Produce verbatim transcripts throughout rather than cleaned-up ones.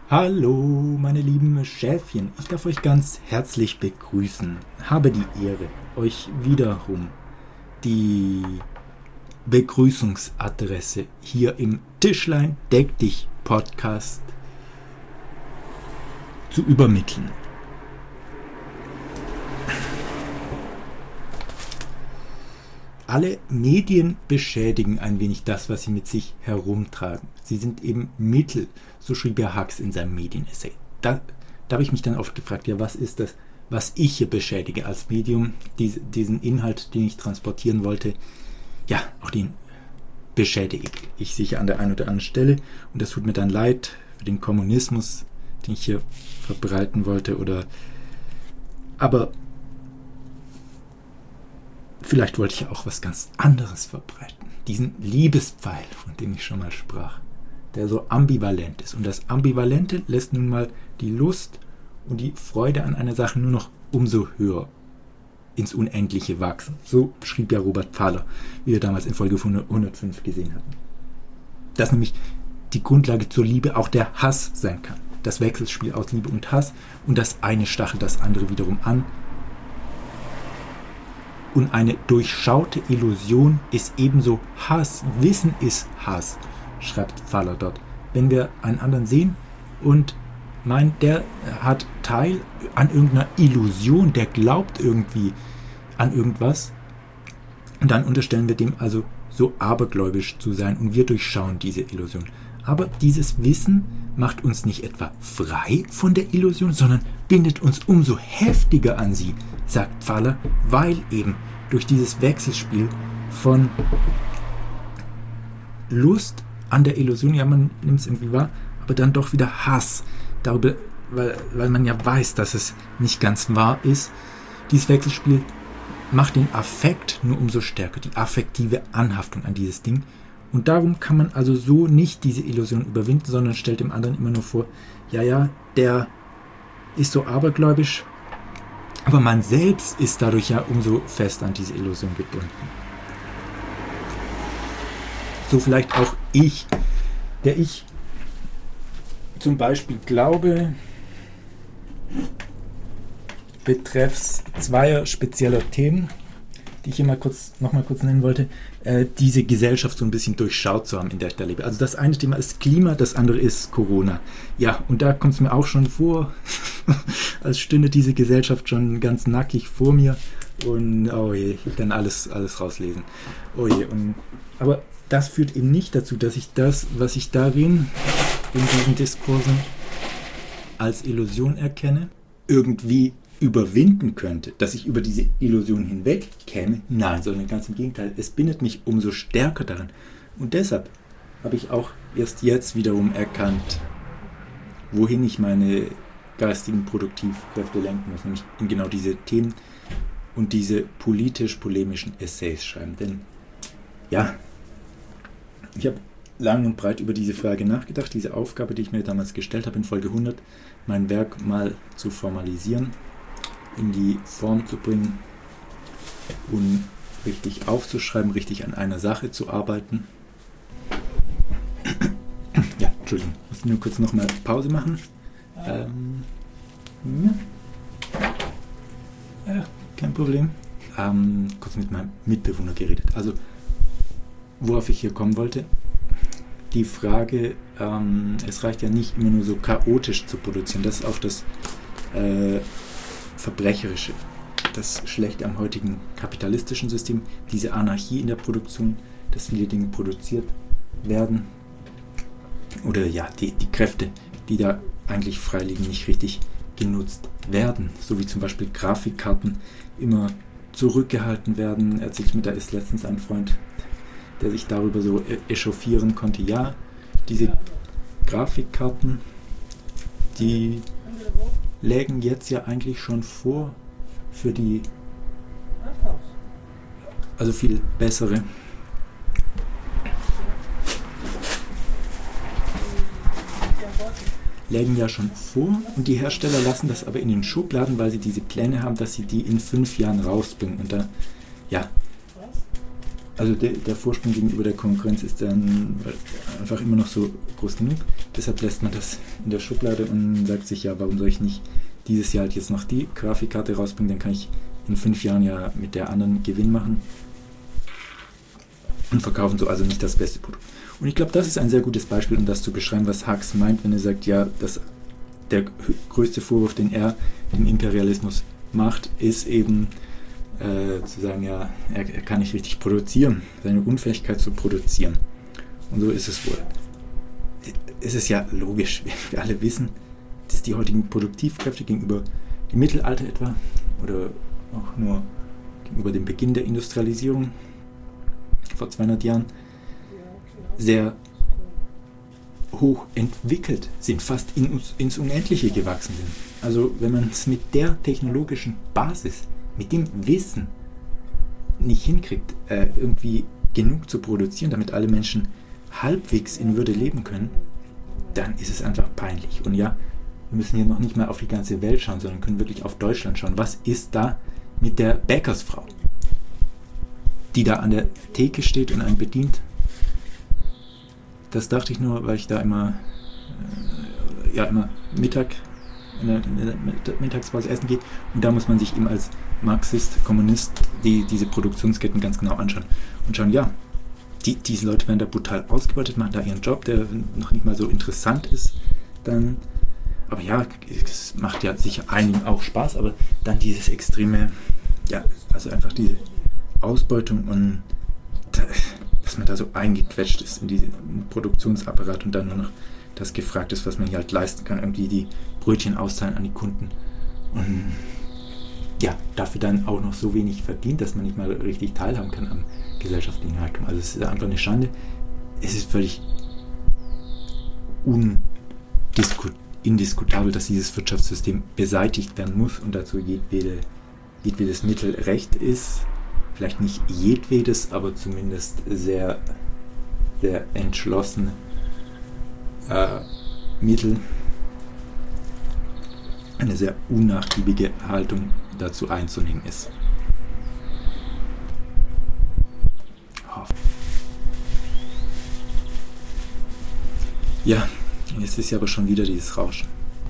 Hallo, meine lieben Schäfchen. Ich darf euch ganz herzlich begrüßen. Habe die Ehre, euch wiederum die Begrüßungsadresse hier im Tischlein Deck dich Podcast zu übermitteln. Alle Medien beschädigen ein wenig das, was sie mit sich herumtragen. Sie sind eben Mittel, so schrieb ja Hux in seinem Medienessay. Da, da habe ich mich dann oft gefragt, ja, was ist das, was ich hier beschädige als Medium, dies, diesen Inhalt, den ich transportieren wollte, ja, auch den beschädige ich sicher an der einen oder anderen Stelle. Und das tut mir dann leid für den Kommunismus, den ich hier verbreiten wollte, oder, aber vielleicht wollte ich ja auch was ganz anderes verbreiten. Diesen Liebespfeil, von dem ich schon mal sprach, der so ambivalent ist. Und das Ambivalente lässt nun mal die Lust und die Freude an einer Sache nur noch umso höher ins Unendliche wachsen. So schrieb ja Robert Pfahler, wie wir damals in Folge hundertfünf gesehen hatten. Dass nämlich die Grundlage zur Liebe auch der Hass sein kann. Das Wechselspiel aus Liebe und Hass, und das eine stachelt das andere wiederum an. Und eine durchschaute Illusion ist ebenso Hass. Wissen ist Hass, schreibt Pfahler dort. Wenn wir einen anderen sehen und meinen, der hat Teil an irgendeiner Illusion, der glaubt irgendwie an irgendwas, und dann unterstellen wir dem also so abergläubisch zu sein, und wir durchschauen diese Illusion. Aber dieses Wissen macht uns nicht etwa frei von der Illusion, sondern bindet uns umso heftiger an sie, sagt Pfahler, weil eben durch dieses Wechselspiel von Lust an der Illusion, ja, man nimmt es irgendwie wahr, aber dann doch wieder Hass darüber, weil, weil man ja weiß, dass es nicht ganz wahr ist. Dieses Wechselspiel macht den Affekt nur umso stärker, die affektive Anhaftung an dieses Ding. Und darum kann man also so nicht diese Illusion überwinden, sondern stellt dem anderen immer nur vor, ja, ja, der ist so abergläubisch, aber man selbst ist dadurch ja umso fester an diese Illusion gebunden. So vielleicht auch ich, der ich zum Beispiel glaube, betreffs zweier spezieller Themen, die ich hier mal kurz, noch mal kurz nennen wollte, äh, diese Gesellschaft so ein bisschen durchschaut zu haben, in der ich da lebe. Also das eine Thema ist Klima, das andere ist Corona. Ja, und da kommt es mir auch schon vor, als stünde diese Gesellschaft schon ganz nackig vor mir, und oh je, ich kann alles, alles rauslesen. Oh je, und, aber das führt eben nicht dazu, dass ich das, was ich darin, in diesen Diskursen als Illusion erkenne, irgendwie überwinden könnte, dass ich über diese Illusion hinweg käme. Nein, sondern ganz im Gegenteil. Es bindet mich umso stärker daran. Und deshalb habe ich auch erst jetzt wiederum erkannt, wohin ich meine geistigen Produktivkräfte lenken muss, nämlich in genau diese Themen und diese politisch-polemischen Essays schreiben. Denn ja, ich habe lang und breit über diese Frage nachgedacht, diese Aufgabe, die ich mir damals gestellt habe in Folge hundert, mein Werk mal zu formalisieren, in die Form zu bringen und richtig aufzuschreiben, richtig an einer Sache zu arbeiten. Ja, Entschuldigung, ich muss nur kurz nochmal Pause machen. Ähm, ja, kein Problem. Ähm, kurz mit meinem Mitbewohner geredet. Also, worauf ich hier kommen wollte, die Frage, ähm, es reicht ja nicht immer nur so chaotisch zu produzieren, das ist auch das äh, Verbrecherische, das Schlechte am heutigen kapitalistischen System, diese Anarchie in der Produktion, dass viele Dinge produziert werden oder ja, die, die Kräfte, die da eigentlich frei liegen, nicht richtig genutzt werden, so wie zum Beispiel Grafikkarten immer zurückgehalten werden. Erzählt mir, da ist letztens ein Freund, der sich darüber so echauffieren konnte, ja, diese Grafikkarten, die lägen jetzt ja eigentlich schon vor für die, also viel bessere. Lägen ja schon vor, und die Hersteller lassen das aber in den Schubladen, weil sie diese Pläne haben, dass sie die in fünf Jahren rausbringen. Und da, ja, also der, der Vorsprung gegenüber der Konkurrenz ist dann einfach immer noch so groß genug. deshalb lässt man das in der Schublade und sagt sich, ja, warum soll ich nicht dieses Jahr halt jetzt noch die Grafikkarte rausbringen, dann kann ich in fünf Jahren ja mit der anderen Gewinn machen und verkaufen so also nicht das beste Produkt. Und ich glaube, das ist ein sehr gutes Beispiel, um das zu beschreiben, was Hux meint, wenn er sagt, ja, das, der größte Vorwurf, den er dem Imperialismus macht, ist eben äh, zu sagen, ja, er, er kann nicht richtig produzieren, seine Unfähigkeit zu produzieren. Und so ist es wohl. Es ist ja logisch, wir alle wissen, dass die heutigen Produktivkräfte gegenüber dem Mittelalter etwa oder auch nur gegenüber dem Beginn der Industrialisierung vor zweihundert Jahren sehr hoch entwickelt sind, fast in uns, ins Unendliche gewachsen sind. Also wenn man es mit der technologischen Basis, mit dem Wissen nicht hinkriegt, äh, irgendwie genug zu produzieren, damit alle Menschen halbwegs in Würde leben können, dann ist es einfach peinlich. Und ja, wir müssen hier noch nicht mal auf die ganze Welt schauen, sondern können wirklich auf Deutschland schauen. Was ist da mit der Bäckersfrau, die da an der Theke steht und einen bedient? Das dachte ich nur, weil ich da immer, äh, ja, immer Mittag, in der, in der Mittagspause essen gehe. Und da muss man sich eben als Marxist, Kommunist die, diese Produktionsketten ganz genau anschauen. Und schauen, ja, die, diese Leute werden da brutal ausgebeutet, machen da ihren Job, der noch nicht mal so interessant ist. Dann, aber ja, es macht ja sicher einigen auch Spaß, aber dann dieses extreme, ja, also einfach diese Ausbeutung und dass man da so eingequetscht ist in diesen Produktionsapparat und dann nur noch das gefragt ist, was man hier halt leisten kann, irgendwie die Brötchen austeilen an die Kunden und ja, dafür dann auch noch so wenig verdient, dass man nicht mal richtig teilhaben kann am gesellschaftlichen Reichtum. Also es ist einfach eine Schande. Es ist völlig undisku- indiskutabel, dass dieses Wirtschaftssystem beseitigt werden muss und dazu jedwede, jedwedes Mittel recht ist. Vielleicht nicht jedwedes, aber zumindest sehr, sehr entschlossene äh, Mittel, eine sehr unnachgiebige Haltung dazu einzunehmen ist. Oh. Ja, jetzt ist ja aber schon wieder dieses Rauschen.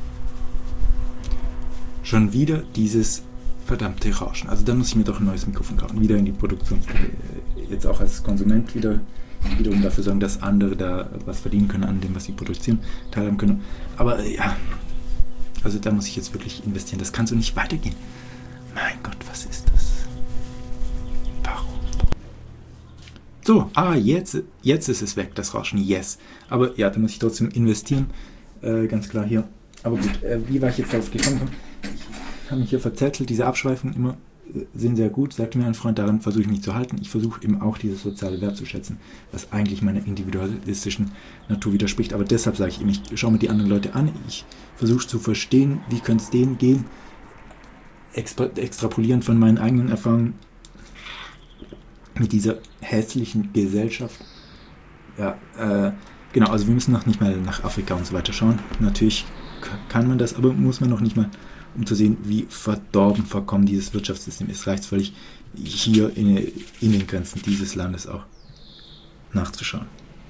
Schon wieder dieses verdammte Rauschen. Also da muss ich mir doch ein neues Mikrofon kaufen. Wieder in die Produktion. Jetzt auch als Konsument wieder wiederum dafür sorgen, dass andere da was verdienen können an dem, was sie produzieren, teilhaben können. Aber ja, also da muss ich jetzt wirklich investieren. Das kann so nicht weitergehen. Mein Gott, was ist das? Warum? So, ah, jetzt, jetzt ist es weg, das Rauschen. Yes. Aber ja, da muss ich trotzdem investieren. Äh, ganz klar hier. Aber gut, äh, wie war ich jetzt darauf gekommen? Ich habe mich hier verzettelt, diese Abschweifungen immer sind sehr gut, sagte mir ein Freund, daran versuche ich mich zu halten. Ich versuche eben auch dieses soziale Wert zu schätzen, was eigentlich meiner individualistischen Natur widerspricht. Aber deshalb sage ich eben, ich schaue mir die anderen Leute an, ich versuche zu verstehen, wie könnte es denen gehen, extra- extrapolieren von meinen eigenen Erfahrungen mit dieser hässlichen Gesellschaft. Ja, äh, genau, also wir müssen noch nicht mal nach Afrika und so weiter schauen. Natürlich kann man das, aber muss man noch nicht mal, um zu sehen, wie verdorben, verkommen dieses Wirtschaftssystem ist. Reicht es völlig, hier in, in den Grenzen dieses Landes auch nachzuschauen.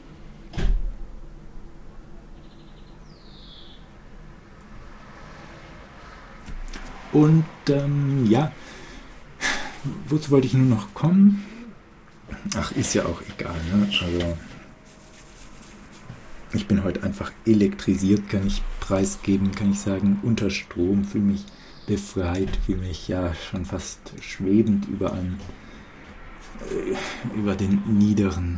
Und ähm, ja, wozu wollte ich nur noch kommen? Ach, ist ja auch egal, ne? Also ich bin heute einfach elektrisiert, kann ich preisgeben, kann ich sagen, unter Strom, fühle mich befreit, fühle mich ja schon fast schwebend über einem, äh, über den niederen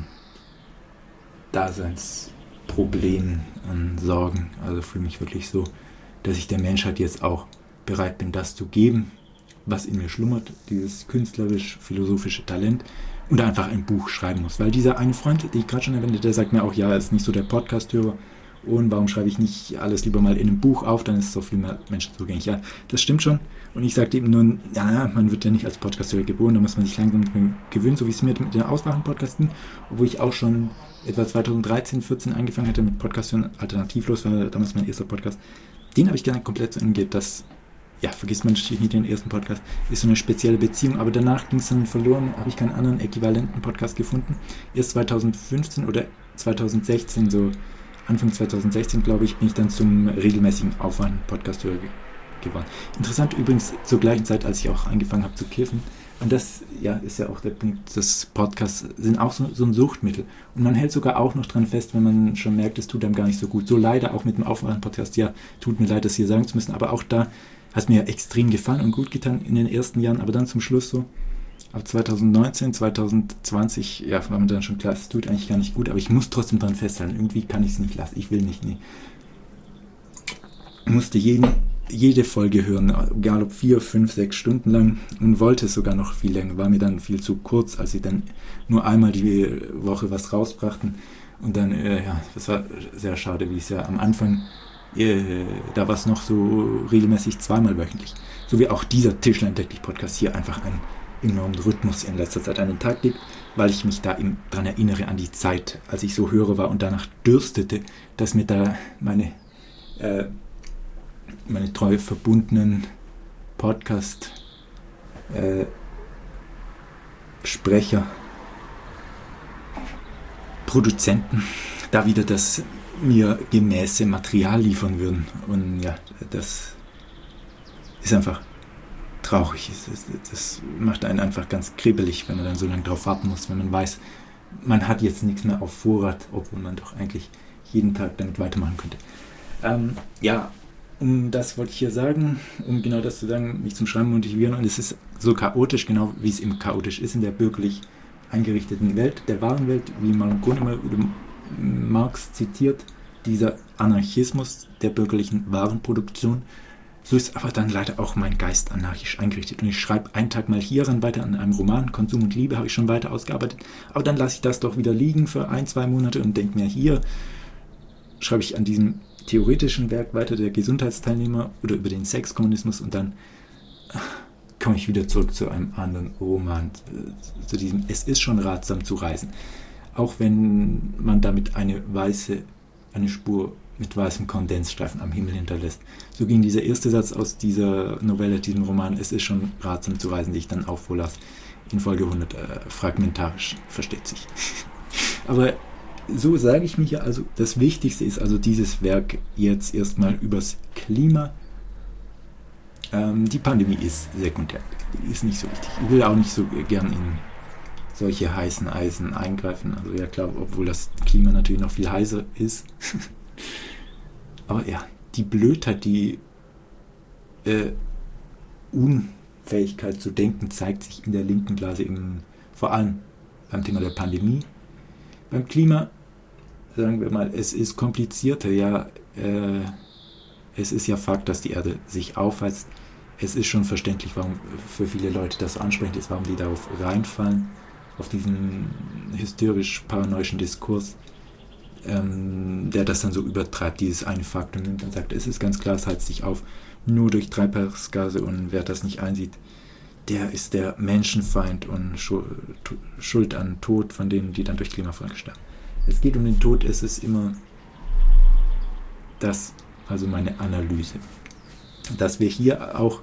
Daseinsproblemen und Sorgen. Also fühle mich wirklich so, dass ich der Menschheit jetzt auch bereit bin, das zu geben, was in mir schlummert, dieses künstlerisch-philosophische Talent, und einfach ein Buch schreiben muss. Weil dieser eine Freund, den ich gerade schon erwähnte, der sagt mir auch, ja, er ist nicht so der Podcast-Hörer und warum schreibe ich nicht alles lieber mal in einem Buch auf, dann ist es so viel mehr Menschen zugänglich. Ja, das stimmt schon. Und ich sagte eben nur, ja, man wird ja nicht als Podcast-Hörer geboren, da muss man sich langsam gewöhnen, so wie es mir mit den Auswachen-Podcasts ging, obwohl ich auch schon etwa zweitausenddreizehn, vierzehn angefangen hatte mit Podcast-Hören, alternativlos war damals mein erster Podcast. Den habe ich dann komplett zu Ende gegeben, das ja, vergisst man natürlich nicht den ersten Podcast, ist so eine spezielle Beziehung, aber danach ging es dann verloren, habe ich keinen anderen äquivalenten Podcast gefunden. Erst zweitausendfünfzehn oder zweitausendsechzehn, so Anfang zwanzig sechzehn, glaube ich, bin ich dann zum regelmäßigen Aufwand-Podcast-Hörer ge- geworden. Interessant übrigens zur gleichen Zeit, als ich auch angefangen habe zu kiffen. Und das ja, ist ja auch der Punkt, das Podcasts sind auch so, so ein Suchtmittel. Und man hält sogar auch noch dran fest, wenn man schon merkt, es tut einem gar nicht so gut. So leider auch mit dem Aufwand-Podcast, ja, tut mir leid, das hier sagen zu müssen, aber auch da hat es mir extrem gefallen und gut getan in den ersten Jahren, aber dann zum Schluss so, ab zwanzig neunzehn, zwanzig zwanzig, ja, war mir dann schon klar, es tut eigentlich gar nicht gut, aber ich muss trotzdem dran festhalten. Irgendwie kann ich es nicht lassen, ich will nicht, nee. Ich musste jeden, jede Folge hören, egal ob vier, fünf, sechs Stunden lang und wollte es sogar noch viel länger, war mir dann viel zu kurz, als sie dann nur einmal die Woche was rausbrachten und dann, äh, ja, das war sehr schade, wie es ja am Anfang, äh, da war es noch so regelmäßig zweimal wöchentlich, so wie auch dieser Tischlein Deck dich Podcast hier einfach einen enormen Rhythmus in letzter Zeit an den Tag legt, weil ich mich da eben dran erinnere an die Zeit, als ich so Hörer war und danach dürstete, dass mir da meine äh, meine treu verbundenen Podcast äh, Sprecher, Produzenten da wieder das mir gemäße Material liefern würden. Und ja, das ist einfach traurig. Das, das macht einen einfach ganz kribbelig, wenn man dann so lange drauf warten muss, wenn man weiß, man hat jetzt nichts mehr auf Vorrat, obwohl man doch eigentlich jeden Tag damit weitermachen könnte. Ähm, ja, um das wollte ich hier sagen, um genau das zu sagen, mich zum Schreiben motivieren, und es ist so chaotisch, genau wie es eben chaotisch ist in der bürgerlich eingerichteten Welt, der wahren Welt, wie man immer Marx zitiert, dieser Anarchismus der bürgerlichen Warenproduktion. So ist aber dann leider auch mein Geist anarchisch eingerichtet. Und ich schreibe einen Tag mal hieran weiter an einem Roman, Konsum und Liebe habe ich schon weiter ausgearbeitet, aber dann lasse ich das doch wieder liegen für ein, zwei Monate und denke mir, hier schreibe ich an diesem theoretischen Werk weiter, der Gesundheitsteilnehmer, oder über den Sexkommunismus, und dann komme ich wieder zurück zu einem anderen Roman, zu diesem Es ist schon ratsam zu reisen. Auch wenn man damit eine weiße, eine Spur mit weißem Kondensstreifen am Himmel hinterlässt. So ging dieser erste Satz aus dieser Novelle, diesem Roman, Es ist schon ratsam zu reisen, die ich dann auch vorlas, in Folge hundert, äh, fragmentarisch, versteht sich. Aber so sage ich mir hier also, das Wichtigste ist also dieses Werk jetzt erstmal übers Klima. Ähm, die Pandemie ist sekundär, die ist nicht so wichtig. Ich will auch nicht so gern in solche heißen Eisen eingreifen. Also ja klar, obwohl das Klima natürlich noch viel heißer ist. Aber ja, die Blödheit, die äh, Unfähigkeit zu denken zeigt sich in der linken Blase eben vor allem beim Thema der Pandemie. Beim Klima, sagen wir mal, es ist komplizierter, ja, äh, es ist ja Fakt, dass die Erde sich aufheizt. Es ist schon verständlich, warum für viele Leute das so ansprechend ist, warum die darauf reinfallen, auf diesen hysterisch-paranoischen Diskurs, ähm, der das dann so übertreibt, dieses eine Faktum nimmt und sagt, es ist ganz klar, es heizt sich auf, nur durch Treibhausgase, und wer das nicht einsieht, der ist der Menschenfeind und schuld an Tod von denen, die dann durch Klimafolgen sterben. Es geht um den Tod, es ist immer das, also meine Analyse, dass wir hier auch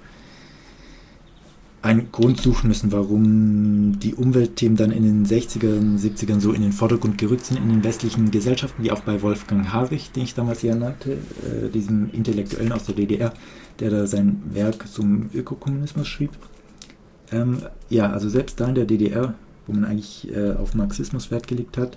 einen Grund suchen müssen, warum die Umweltthemen dann in den sechzigern, siebzigern so in den Vordergrund gerückt sind in den westlichen Gesellschaften, wie auch bei Wolfgang Harrich, den ich damals ja nannte, äh, diesem Intellektuellen aus der D D R, der da sein Werk zum Ökokommunismus schrieb. Ähm, ja, also selbst da in der D D R, wo man eigentlich äh, auf Marxismus Wert gelegt hat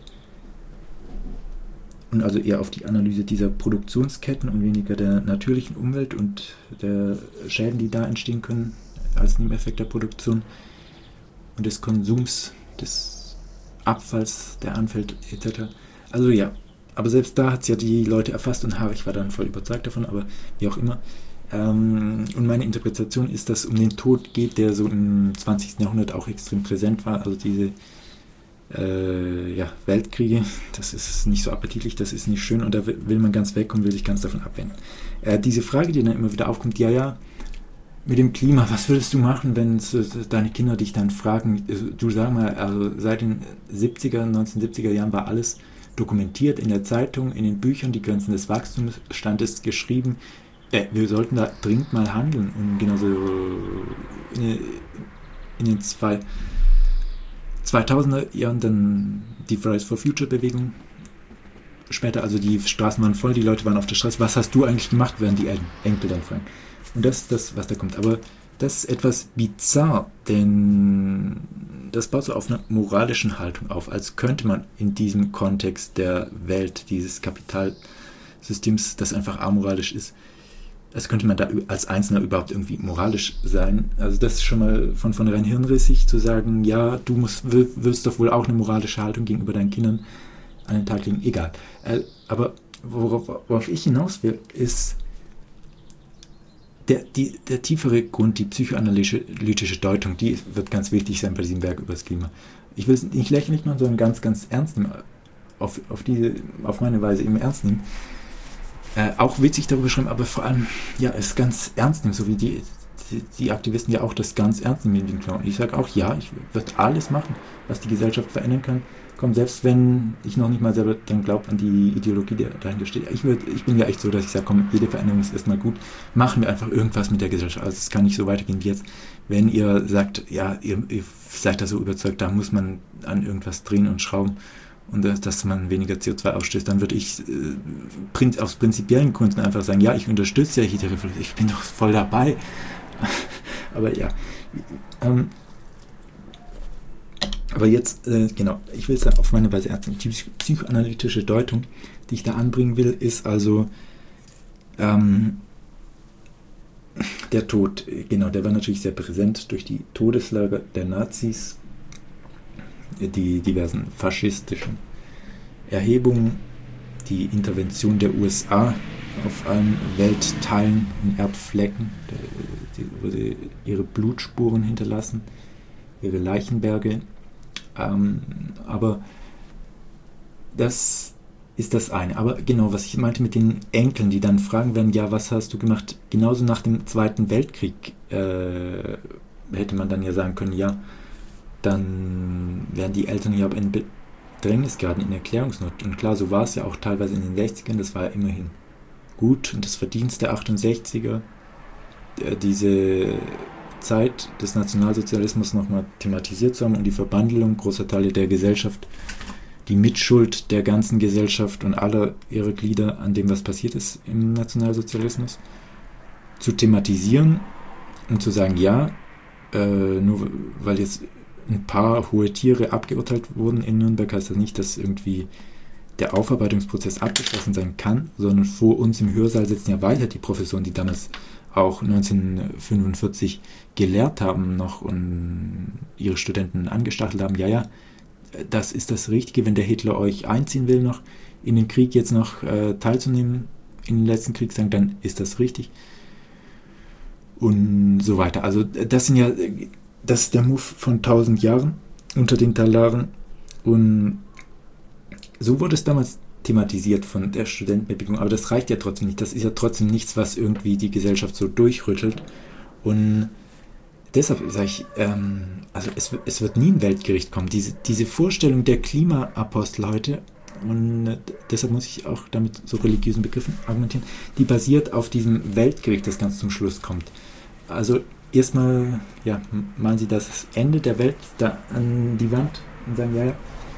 und also eher auf die Analyse dieser Produktionsketten und weniger der natürlichen Umwelt und der Schäden, die da entstehen können als Nebeneffekt der Produktion und des Konsums, des Abfalls, der anfällt, et cetera. Also ja, aber selbst da hat es ja die Leute erfasst und Harrich war dann voll überzeugt davon, aber wie auch immer. Ähm, und meine Interpretation ist, dass es um den Tod geht, der so im zwanzigsten Jahrhundert auch extrem präsent war. Also diese äh, ja, Weltkriege, das ist nicht so appetitlich, das ist nicht schön und da will man ganz wegkommen, will sich ganz davon abwenden. Äh, diese Frage, die dann immer wieder aufkommt, ja, ja, mit dem Klima, was würdest du machen, wenn äh, deine Kinder dich dann fragen, du sag mal, also seit den siebziger, neunzehnhundertsiebziger Jahren war alles dokumentiert in der Zeitung, in den Büchern, die Grenzen des Wachstums stand es geschrieben, Äh, wir sollten da dringend mal handeln und genauso in, in den zwei, zweitausender Jahren dann die Fridays for Future Bewegung später, also die Straßen waren voll, die Leute waren auf der Straße, was hast du eigentlich gemacht, werden die Enkel dann fragen. Und das ist das, was da kommt. Aber das ist etwas bizarr, denn das baut so auf einer moralischen Haltung auf, als könnte man in diesem Kontext der Welt, dieses Kapitalsystems, das einfach amoralisch ist, als könnte man da als Einzelner überhaupt irgendwie moralisch sein. Also das ist schon mal von vornherein hirnrissig, zu sagen, ja, du musst, wirst doch wohl auch eine moralische Haltung gegenüber deinen Kindern an den Tag legen. Egal. Aber worauf, worauf ich hinaus will, ist der, die, der tiefere Grund, die psychoanalytische Deutung, die wird ganz wichtig sein bei diesem Werk über das Klima. Ich will es nicht lächerlich machen, sondern ganz, ganz ernst nehmen, auf, auf, diese, auf meine Weise eben ernst nehmen. Äh, auch witzig darüber schreiben, aber vor allem, ja, es ganz ernst nehmen, so wie die, die, die Aktivisten ja auch das ganz ernst nehmen mit dem Klima. Ich sage auch, ja, ich würde alles machen, was die Gesellschaft verändern kann. Komm, selbst wenn ich noch nicht mal selber dann glaube an die Ideologie, die dahinter steht. Ich, würd, ich bin ja echt so, dass ich sage, komm, jede Veränderung ist erstmal gut. Machen wir einfach irgendwas mit der Gesellschaft. Also es kann nicht so weitergehen wie jetzt. Wenn ihr sagt, ja, ihr, ihr seid da so überzeugt, da muss man an irgendwas drehen und schrauben und dass, dass man weniger C O zwei ausstößt, dann würde ich äh, aus prinzipiellen Gründen einfach sagen, ja, ich unterstütze ja jede Revolution, ich bin doch voll dabei. Aber ja, ähm, aber jetzt, äh, genau, ich will es ja auf meine Weise ernst nehmen. Die psychoanalytische Deutung, die ich da anbringen will, ist also ähm, der Tod. Genau, der war natürlich sehr präsent durch die Todeslager der Nazis, die diversen faschistischen Erhebungen, die Intervention der U S A auf allen Weltteilen und Erdflecken, die wurde ihre Blutspuren hinterlassen, ihre Leichenberge. Ähm, aber das ist das eine. Aber genau, was ich meinte mit den Enkeln, die dann fragen werden, ja, was hast du gemacht? Genauso nach dem Zweiten Weltkrieg äh, hätte man dann ja sagen können, ja, dann wären die Eltern ja in Bedrängnis geraten, in Erklärungsnot. Und klar, so war es ja auch teilweise in den sechzigern, das war ja immerhin gut und das Verdienst der achtundsechziger, äh, diese Zeit des Nationalsozialismus nochmal thematisiert zu haben und die Verbandelung großer Teile der Gesellschaft, die Mitschuld der ganzen Gesellschaft und aller ihrer Glieder an dem, was passiert ist im Nationalsozialismus, zu thematisieren und zu sagen, ja, äh, nur weil jetzt ein paar hohe Tiere abgeurteilt wurden in Nürnberg, heißt das nicht, dass irgendwie der Aufarbeitungsprozess abgeschlossen sein kann, sondern vor uns im Hörsaal sitzen ja weiter die Professoren, die damals auch neunzehnhundertfünfundvierzig gelehrt haben noch und ihre Studenten angestachelt haben, ja, ja, das ist das Richtige, wenn der Hitler euch einziehen will, noch in den Krieg jetzt noch äh, teilzunehmen, in den letzten Kriegstagen, dann ist das richtig. Und so weiter. Also das sind ja, das ist der Move von tausend Jahren unter den Talaren und so wurde es damals thematisiert von der Studentenbewegung, aber das reicht ja trotzdem nicht. Das ist ja trotzdem nichts, was irgendwie die Gesellschaft so durchrüttelt. Und deshalb sage ich, ähm, also es, es wird nie ein Weltgericht kommen. Diese, diese Vorstellung der Klimaapostel heute, und deshalb muss ich auch damit so religiösen Begriffen argumentieren, die basiert auf diesem Weltgericht, das ganz zum Schluss kommt. Also erstmal, ja, malen Sie das Ende der Welt da an die Wand und sagen, ja, ja,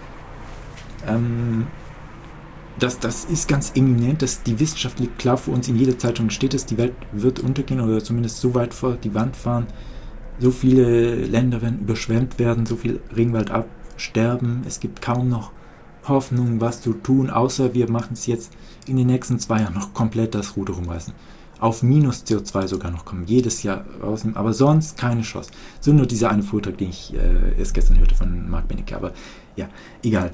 ähm, Das, das ist ganz eminent, dass die Wissenschaft liegt klar vor uns, in jeder Zeitung steht es, die Welt wird untergehen oder zumindest so weit vor die Wand fahren, so viele Länder werden überschwemmt werden, so viel Regenwald absterben, es gibt kaum noch Hoffnung, was zu tun, außer wir machen es jetzt in den nächsten zwei Jahren noch komplett das Ruder rumreißen. Auf minus C O zwei sogar noch kommen, jedes Jahr rausnehmen, aber sonst keine Chance. So nur dieser eine Vortrag, den ich äh, erst gestern hörte von Marc Benecke, aber ja, egal.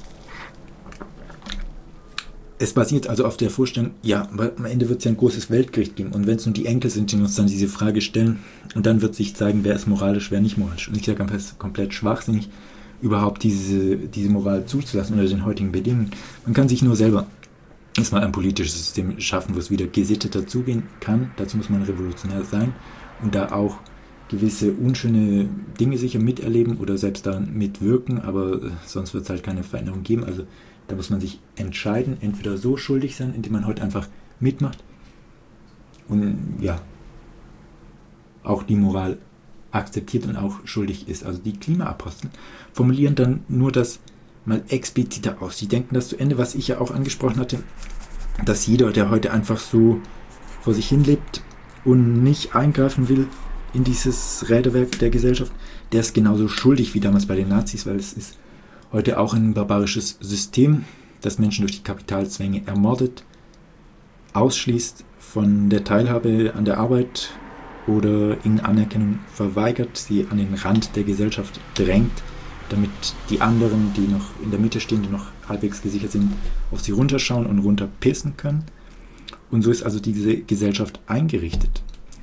Es basiert also auf der Vorstellung, ja, am Ende wird es ja ein großes Weltgericht geben und wenn es nur die Enkel sind, die uns dann diese Frage stellen und dann wird sich zeigen, wer ist moralisch, wer nicht moralisch. Und ich sage, es ist komplett schwachsinnig, überhaupt diese, diese Moral zuzulassen unter den heutigen Bedingungen. Man kann sich nur selber erstmal ein politisches System schaffen, wo es wieder gesitteter zugehen kann. Dazu muss man revolutionär sein und da auch gewisse unschöne Dinge sicher miterleben oder selbst daran mitwirken, aber sonst wird es halt keine Veränderung geben. Also da muss man sich entscheiden, entweder so schuldig sein, indem man heute einfach mitmacht und ja, auch die Moral akzeptiert und auch schuldig ist. Also die Klimaapostel formulieren dann nur das mal expliziter aus. Sie denken das zu Ende, was ich ja auch angesprochen hatte, dass jeder, der heute einfach so vor sich hin lebt und nicht eingreifen will in dieses Räderwerk der Gesellschaft, der ist genauso schuldig wie damals bei den Nazis, weil es ist heute auch ein barbarisches System, das Menschen durch die Kapitalzwänge ermordet, ausschließt, von der Teilhabe an der Arbeit oder ihnen Anerkennung verweigert, sie an den Rand der Gesellschaft drängt, damit die anderen, die noch in der Mitte stehen, die noch halbwegs gesichert sind, auf sie runterschauen und runterpissen können. Und so ist also diese Gesellschaft eingerichtet.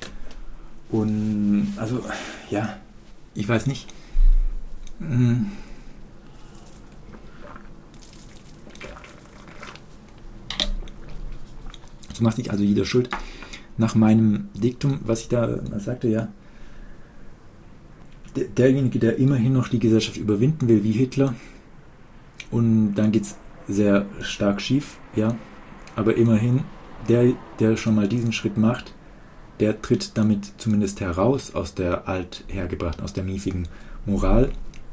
Und also, ja, ich weiß nicht. So macht sich also jeder schuld. Nach meinem Diktum, was ich da sagte, ja, der, derjenige, der immerhin noch die Gesellschaft überwinden will, wie Hitler, und dann geht es sehr stark schief, ja, aber immerhin, der, der schon mal diesen Schritt macht, der tritt damit zumindest heraus aus der althergebrachten, aus der miefigen Moral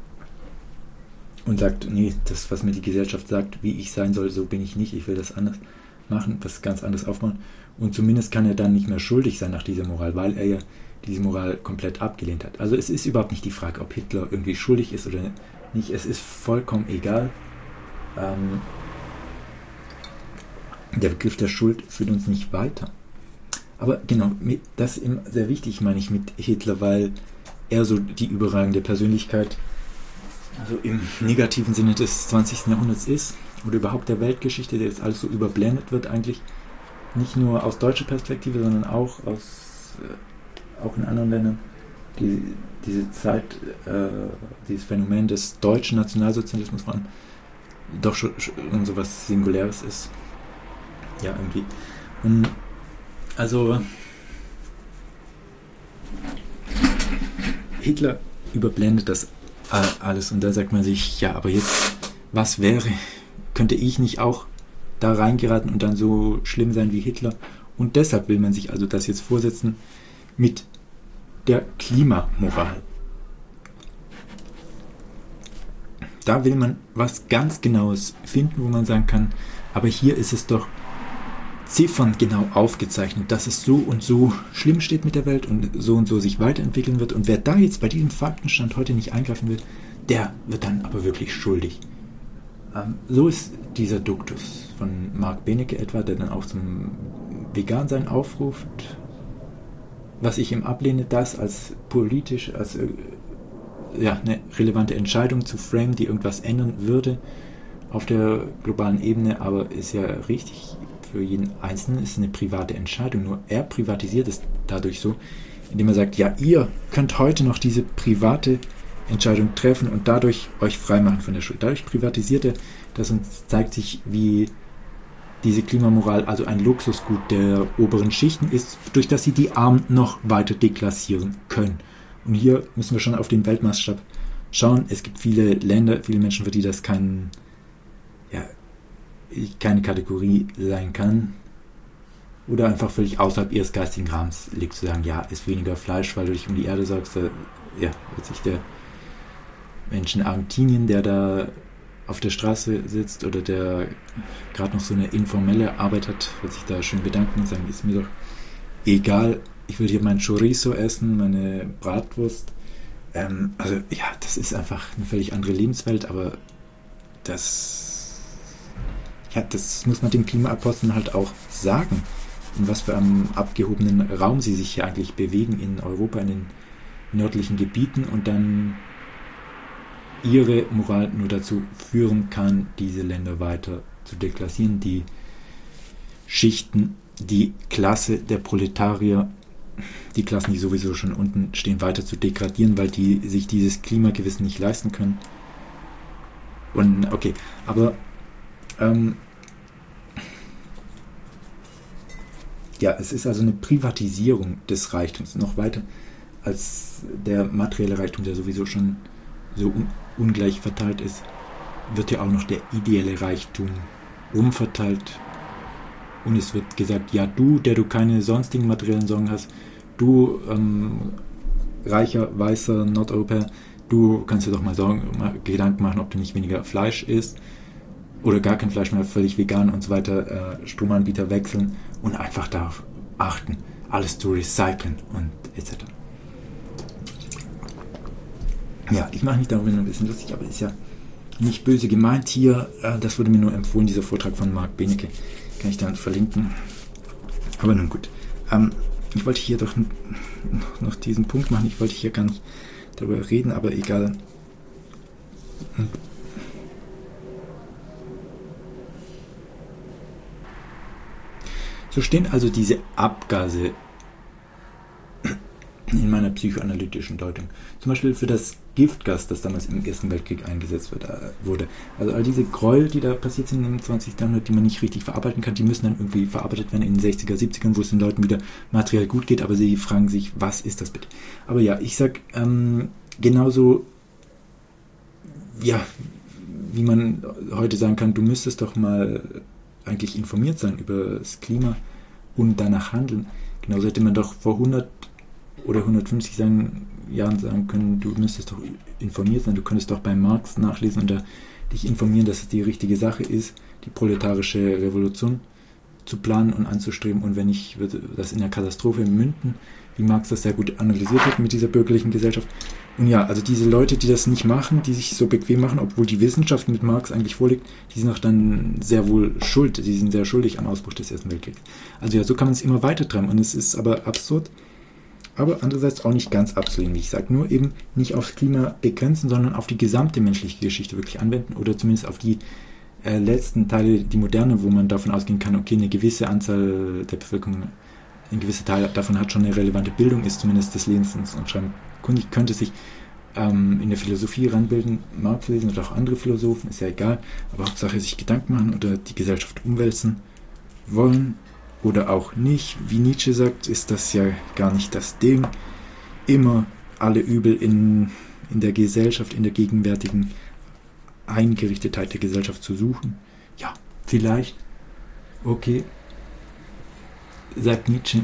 und sagt, nee, das, was mir die Gesellschaft sagt, wie ich sein soll, so bin ich nicht, ich will das anders machen, was ganz anderes aufbauen. Und zumindest kann er dann nicht mehr schuldig sein nach dieser Moral, weil er ja diese Moral komplett abgelehnt hat. Also es ist überhaupt nicht die Frage, ob Hitler irgendwie schuldig ist oder nicht. Es ist vollkommen egal. Ähm, der Begriff der Schuld führt uns nicht weiter. Aber genau, das ist sehr wichtig, meine ich, mit Hitler, weil er so die überragende Persönlichkeit, also im negativen Sinne des zwanzigsten Jahrhunderts ist, oder überhaupt der Weltgeschichte, der jetzt alles so überblendet wird eigentlich, nicht nur aus deutscher Perspektive, sondern auch aus äh, auch in anderen Ländern, die, diese Zeit, äh, dieses Phänomen des deutschen Nationalsozialismus vor allem, doch schon, schon so was Singuläres ist. Ja, irgendwie. Und also Hitler überblendet das alles und da sagt man sich, ja, aber jetzt, was wäre, könnte ich nicht auch da reingeraten und dann so schlimm sein wie Hitler? Und deshalb will man sich also das jetzt vorsetzen mit der Klimamoral. Da will man was ganz Genaues finden, wo man sagen kann, aber hier ist es doch zifferngenau aufgezeichnet, dass es so und so schlimm steht mit der Welt und so und so sich weiterentwickeln wird. Und wer da jetzt bei diesem Faktenstand heute nicht eingreifen will, der wird dann aber wirklich schuldig. Ähm, so ist dieser Duktus von Marc Benecke etwa, der dann auch zum Vegansein aufruft, was ich ihm ablehne, das als politisch, als äh, ja, eine relevante Entscheidung zu framen, die irgendwas ändern würde auf der globalen Ebene, aber ist ja richtig, für jeden Einzelnen ist eine private Entscheidung, nur er privatisiert es dadurch so, indem er sagt, ja, ihr könnt heute noch diese private Entscheidung treffen und dadurch euch freimachen von der Schuld. Dadurch privatisiert er das und zeigt sich, wie diese Klimamoral also ein Luxusgut der oberen Schichten ist, durch das sie die Armen noch weiter deklassieren können. Und hier müssen wir schon auf den Weltmaßstab schauen. Es gibt viele Länder, viele Menschen, für die das kein, ja, keine Kategorie sein kann. Oder einfach völlig außerhalb ihres geistigen Rahmens liegt, zu sagen, ja, ist weniger Fleisch, weil du dich um die Erde sorgst. Ja, wird sich der Mensch in Argentinien, der da auf der Straße sitzt oder der gerade noch so eine informelle Arbeit hat, wird sich da schön bedanken und sagen, ist mir doch egal, ich will hier mein Chorizo essen, meine Bratwurst. Ähm, also ja, das ist einfach eine völlig andere Lebenswelt, aber das, ja, das muss man den Klimaaposteln halt auch sagen, in was für einem abgehobenen Raum sie sich hier eigentlich bewegen in Europa, in den nördlichen Gebieten und dann ihre Moral nur dazu führen kann, diese Länder weiter zu deklassieren, die Schichten, die Klasse der Proletarier, die Klassen, die sowieso schon unten stehen, weiter zu degradieren, weil die sich dieses Klimagewissen nicht leisten können. Und okay, aber ähm, ja, es ist also eine Privatisierung des Reichtums, noch weiter als der materielle Reichtum, der sowieso schon so un- ungleich verteilt ist, wird ja auch noch der ideelle Reichtum umverteilt. Und es wird gesagt, ja, du, der du keine sonstigen materiellen Sorgen hast, du, ähm, reicher, weißer Nordeuropäer, du kannst dir doch mal, Sorgen, mal Gedanken machen, ob du nicht weniger Fleisch isst oder gar kein Fleisch mehr, völlig vegan und so weiter, äh, Stromanbieter wechseln und einfach darauf achten, alles zu recyceln und et cetera. Ja, ich mache mich darüber ein bisschen lustig, aber ist ja nicht böse gemeint hier. Äh, das wurde mir nur empfohlen, dieser Vortrag von Marc Benecke. Kann ich dann verlinken. Aber nun gut. Ähm, ich wollte hier doch noch diesen Punkt machen. Ich wollte hier gar nicht darüber reden, aber egal. So stehen also diese Abgase in meiner psychoanalytischen Deutung. Zum Beispiel für das Giftgas, das damals im Ersten Weltkrieg eingesetzt wird, äh, wurde. Also all diese Gräuel, die da passiert sind im zwanzigsten Jahrhundert, die man nicht richtig verarbeiten kann, die müssen dann irgendwie verarbeitet werden in den sechziger, siebzigern, wo es den Leuten wieder materiell gut geht, aber sie fragen sich, was ist das bitte? Aber ja, ich sag, ähm, genauso, ja, wie man heute sagen kann, du müsstest doch mal eigentlich informiert sein über das Klima und danach handeln. Genauso hätte man doch vor hundert oder hundertfünfzig sagen, Jahren sagen können, du müsstest doch informiert sein, du könntest doch bei Marx nachlesen und da dich informieren, dass es die richtige Sache ist, die proletarische Revolution zu planen und anzustreben, und wenn nicht, wird das in der Katastrophe münden, wie Marx das sehr gut analysiert hat mit dieser bürgerlichen Gesellschaft. Und ja, also diese Leute, die das nicht machen, die sich so bequem machen, obwohl die Wissenschaft mit Marx eigentlich vorliegt, die sind auch dann sehr wohl schuld, die sind sehr schuldig am Ausbruch des Ersten Weltkriegs. Also ja, so kann man es immer weiter treiben, und es ist aber absurd, aber andererseits auch nicht ganz abzulehnen, wie ich sage. Nur eben nicht aufs Klima begrenzen, sondern auf die gesamte menschliche Geschichte wirklich anwenden, oder zumindest auf die äh, letzten Teile, die moderne, wo man davon ausgehen kann, okay, eine gewisse Anzahl der Bevölkerung, ein gewisser Teil davon hat schon eine relevante Bildung, ist zumindest des Lesens und Schreibens kundig, könnte sich ähm, in der Philosophie ranbilden, Marx lesen oder auch andere Philosophen, ist ja egal, aber Hauptsache sich Gedanken machen oder die Gesellschaft umwälzen wollen. Oder auch nicht. Wie Nietzsche sagt, ist das ja gar nicht das Ding. Immer alle Übel in, in der Gesellschaft, in der gegenwärtigen Eingerichtetheit der Gesellschaft zu suchen. Ja, vielleicht. Okay, sagt Nietzsche.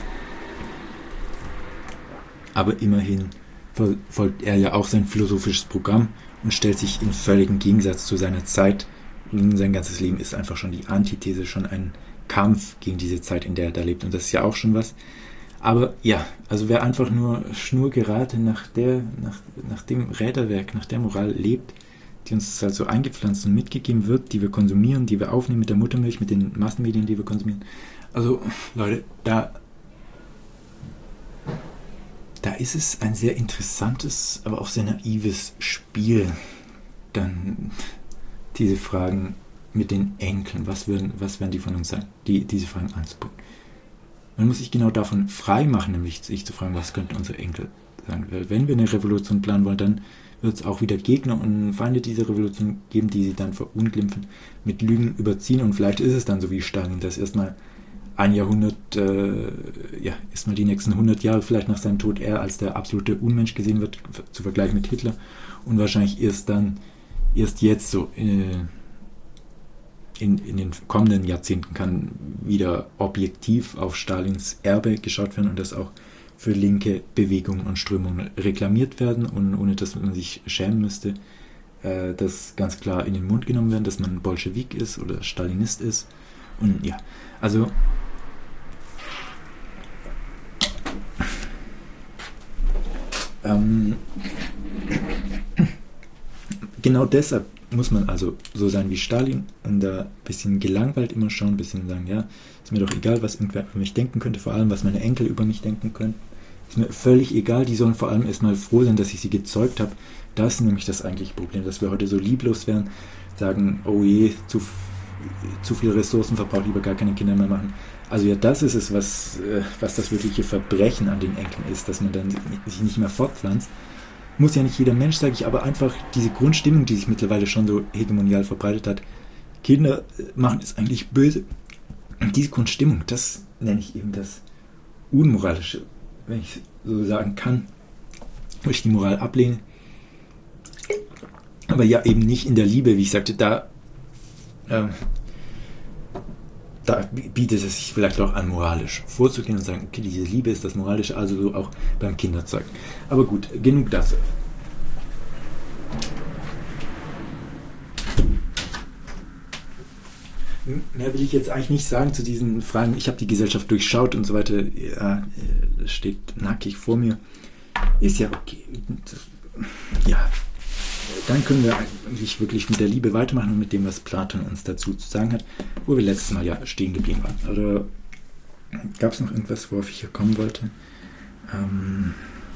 Aber immerhin verfolgt er ja auch sein philosophisches Programm und stellt sich in völligen Gegensatz zu seiner Zeit. Und sein ganzes Leben ist einfach schon die Antithese, schon ein Kampf gegen diese Zeit, in der er da lebt. Und das ist ja auch schon was. Aber ja, also wer einfach nur schnurgerade nach der, nach, nach dem Räderwerk, nach der Moral lebt, die uns halt so eingepflanzt und mitgegeben wird, die wir konsumieren, die wir aufnehmen mit der Muttermilch, mit den Massenmedien, die wir konsumieren. Also, Leute, da, da ist es ein sehr interessantes, aber auch sehr naives Spiel, dann diese Fragen mit den Enkeln, was werden, was werden die von uns sagen, die, diese Fragen anzupacken. Man muss sich genau davon frei machen, nämlich sich zu fragen, was könnten unsere Enkel sagen. Weil wenn wir eine Revolution planen wollen, dann wird es auch wieder Gegner und Feinde dieser Revolution geben, die sie dann verunglimpfen, mit Lügen überziehen, und vielleicht ist es dann so wie Stalin, dass erstmal ein Jahrhundert, äh, ja, erstmal die nächsten hundert Jahre vielleicht nach seinem Tod er als der absolute Unmensch gesehen wird, zu vergleichen mit Hitler, und wahrscheinlich erst dann, erst jetzt so, äh, In, in den kommenden Jahrzehnten kann wieder objektiv auf Stalins Erbe geschaut werden und das auch für linke Bewegungen und Strömungen reklamiert werden, und ohne dass man sich schämen müsste, äh, das ganz klar in den Mund genommen werden, dass man Bolschewik ist oder Stalinist ist. Und ja, also ähm, genau deshalb muss man also so sein wie Stalin und da ein bisschen gelangweilt immer schauen, ein bisschen sagen, ja, ist mir doch egal, was irgendwer über mich denken könnte, vor allem, was meine Enkel über mich denken können. Ist mir völlig egal, die sollen vor allem erstmal froh sein, dass ich sie gezeugt habe. Das ist nämlich das eigentliche Problem, dass wir heute so lieblos werden, sagen, oh je, zu, zu viel Ressourcen verbraucht, lieber gar keine Kinder mehr machen. Also ja, das ist es, was, was das wirkliche Verbrechen an den Enkeln ist, dass man dann sich nicht mehr fortpflanzt. Muss ja nicht jeder Mensch, sage ich, aber einfach diese Grundstimmung, die sich mittlerweile schon so hegemonial verbreitet hat. Kinder machen es eigentlich böse. Und diese Grundstimmung, das nenne ich eben das Unmoralische, wenn ich so sagen kann, wo ich die Moral ablehne. Aber ja, eben nicht in der Liebe, wie ich sagte, da, äh, da bietet es sich vielleicht auch an, moralisch vorzugehen und sagen, okay, diese Liebe ist das Moralische, also so auch beim Kinderzeugen. Aber gut, genug dazu. Mehr will ich jetzt eigentlich nicht sagen zu diesen Fragen. Ich habe die Gesellschaft durchschaut und so weiter. Ja, das steht nackig vor mir. Ist ja okay. Ja, dann können wir eigentlich wirklich mit der Liebe weitermachen und mit dem, was Platon uns dazu zu sagen hat, wo wir letztes Mal ja stehen geblieben waren. Oder gab es noch irgendwas, worauf ich hier kommen wollte? Ähm...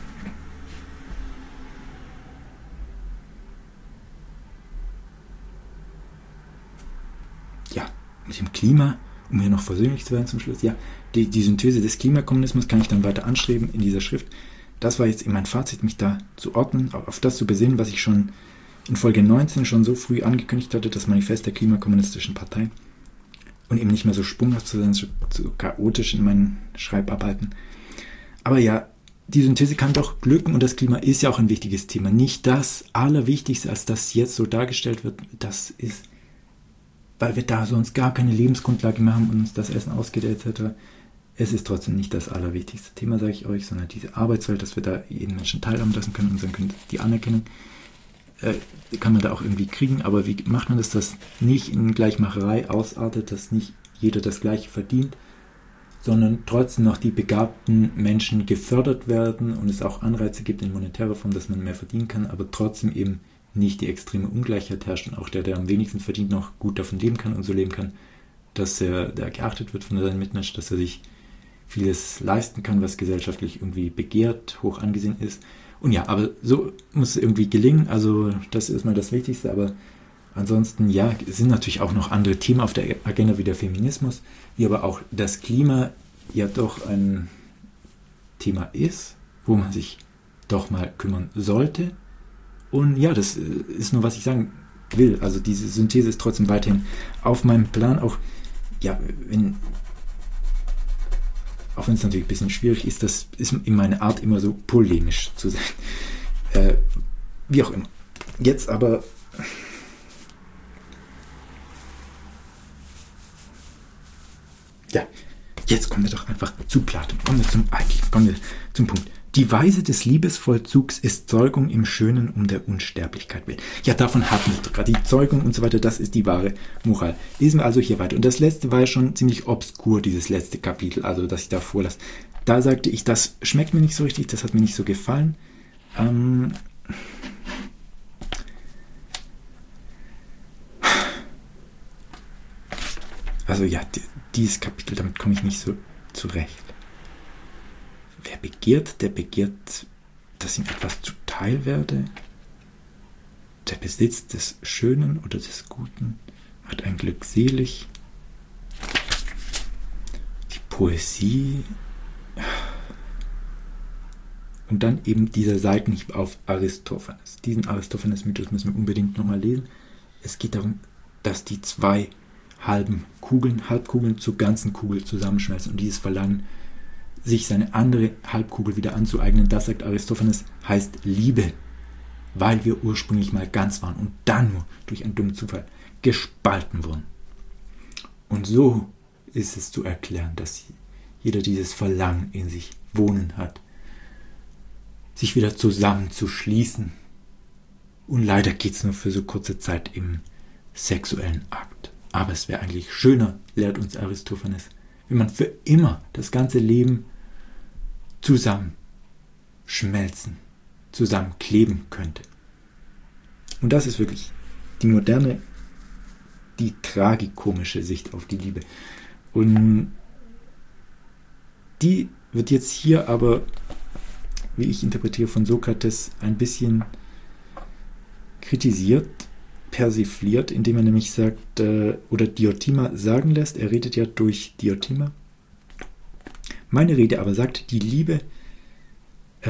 Ja, mit dem Klima, um hier noch versöhnlich zu werden zum Schluss, ja, die, die Synthese des Klimakommunismus kann ich dann weiter anstreben in dieser Schrift. Das war jetzt eben mein Fazit, mich da zu ordnen, auf das zu besinnen, was ich schon in Folge neunzehn schon so früh angekündigt hatte, das Manifest der Klimakommunistischen Partei. Und eben nicht mehr so sprunghaft zu sein, so, so chaotisch in meinen Schreibarbeiten. Aber ja, die Synthese kann doch glücken und das Klima ist ja auch ein wichtiges Thema. Nicht das Allerwichtigste, als das jetzt so dargestellt wird, das ist, weil wir da sonst gar keine Lebensgrundlage mehr haben und uns das Essen ausgeht et cetera. Es ist trotzdem nicht das allerwichtigste Thema, sage ich euch, sondern diese Arbeitswelt, dass wir da jeden Menschen teilhaben lassen können und dann können die Anerkennung, äh, kann man da auch irgendwie kriegen, aber wie macht man das, dass nicht in Gleichmacherei ausartet, dass nicht jeder das Gleiche verdient, sondern trotzdem noch die begabten Menschen gefördert werden und es auch Anreize gibt in monetärer Form, dass man mehr verdienen kann, aber trotzdem eben nicht die extreme Ungleichheit herrscht und auch der, der am wenigsten verdient, noch gut davon leben kann und so leben kann, dass er der geachtet wird von seinen Mitmenschen, dass er sich vieles leisten kann, was gesellschaftlich irgendwie begehrt, hoch angesehen ist. Und ja, aber so muss es irgendwie gelingen, also das ist mal das Wichtigste, aber ansonsten, ja, es sind natürlich auch noch andere Themen auf der Agenda wie der Feminismus, wie aber auch das Klima ja doch ein Thema ist, wo man sich doch mal kümmern sollte. Und ja, das ist nur, was ich sagen will. Also diese Synthese ist trotzdem weiterhin auf meinem Plan. Auch, ja, wenn, auch wenn es natürlich ein bisschen schwierig ist, das ist in meiner Art immer so polemisch zu sein. Äh, wie auch immer. Jetzt aber ja, jetzt kommen wir doch einfach zu Platon. Kommen wir zum Eigentlichen, kommen wir zum Punkt. Die Weise des Liebesvollzugs ist Zeugung im Schönen um der Unsterblichkeit willen. Ja, davon hatten wir doch gerade. Die Zeugung und so weiter, das ist die wahre Moral. Lesen wir also hier weiter. Und das letzte war ja schon ziemlich obskur, dieses letzte Kapitel, also das ich da vorlasse. Da sagte ich, das schmeckt mir nicht so richtig, das hat mir nicht so gefallen. Ähm... Also ja, dieses Kapitel, damit komme ich nicht so zurecht. Wer begehrt, der begehrt, dass ihm etwas zuteil werde. Der Besitz des Schönen oder des Guten macht einen glückselig. Die Poesie. Und dann eben dieser Seitenhieb auf Aristophanes. Diesen Aristophanes-Mythos müssen wir unbedingt nochmal lesen. Es geht darum, dass die zwei halben Kugeln, Halbkugeln zur ganzen Kugel zusammenschmelzen und dieses Verlangen, sich seine andere Halbkugel wieder anzueignen, das, sagt Aristophanes, heißt Liebe, weil wir ursprünglich mal ganz waren und dann nur durch einen dummen Zufall gespalten wurden. Und so ist es zu erklären, dass jeder dieses Verlangen in sich wohnen hat, sich wieder zusammenzuschließen. Und leider geht es nur für so kurze Zeit im sexuellen Akt. Aber es wäre eigentlich schöner, lehrt uns Aristophanes, wenn man für immer das ganze Leben zusammen schmelzen, zusammen kleben könnte. Und das ist wirklich die moderne, die tragikomische Sicht auf die Liebe. Und die wird jetzt hier aber, wie ich interpretiere, von Sokrates ein bisschen kritisiert, persifliert, indem er nämlich sagt, äh, oder Diotima sagen lässt, er redet ja durch Diotima. Meine Rede aber sagt, die Liebe äh,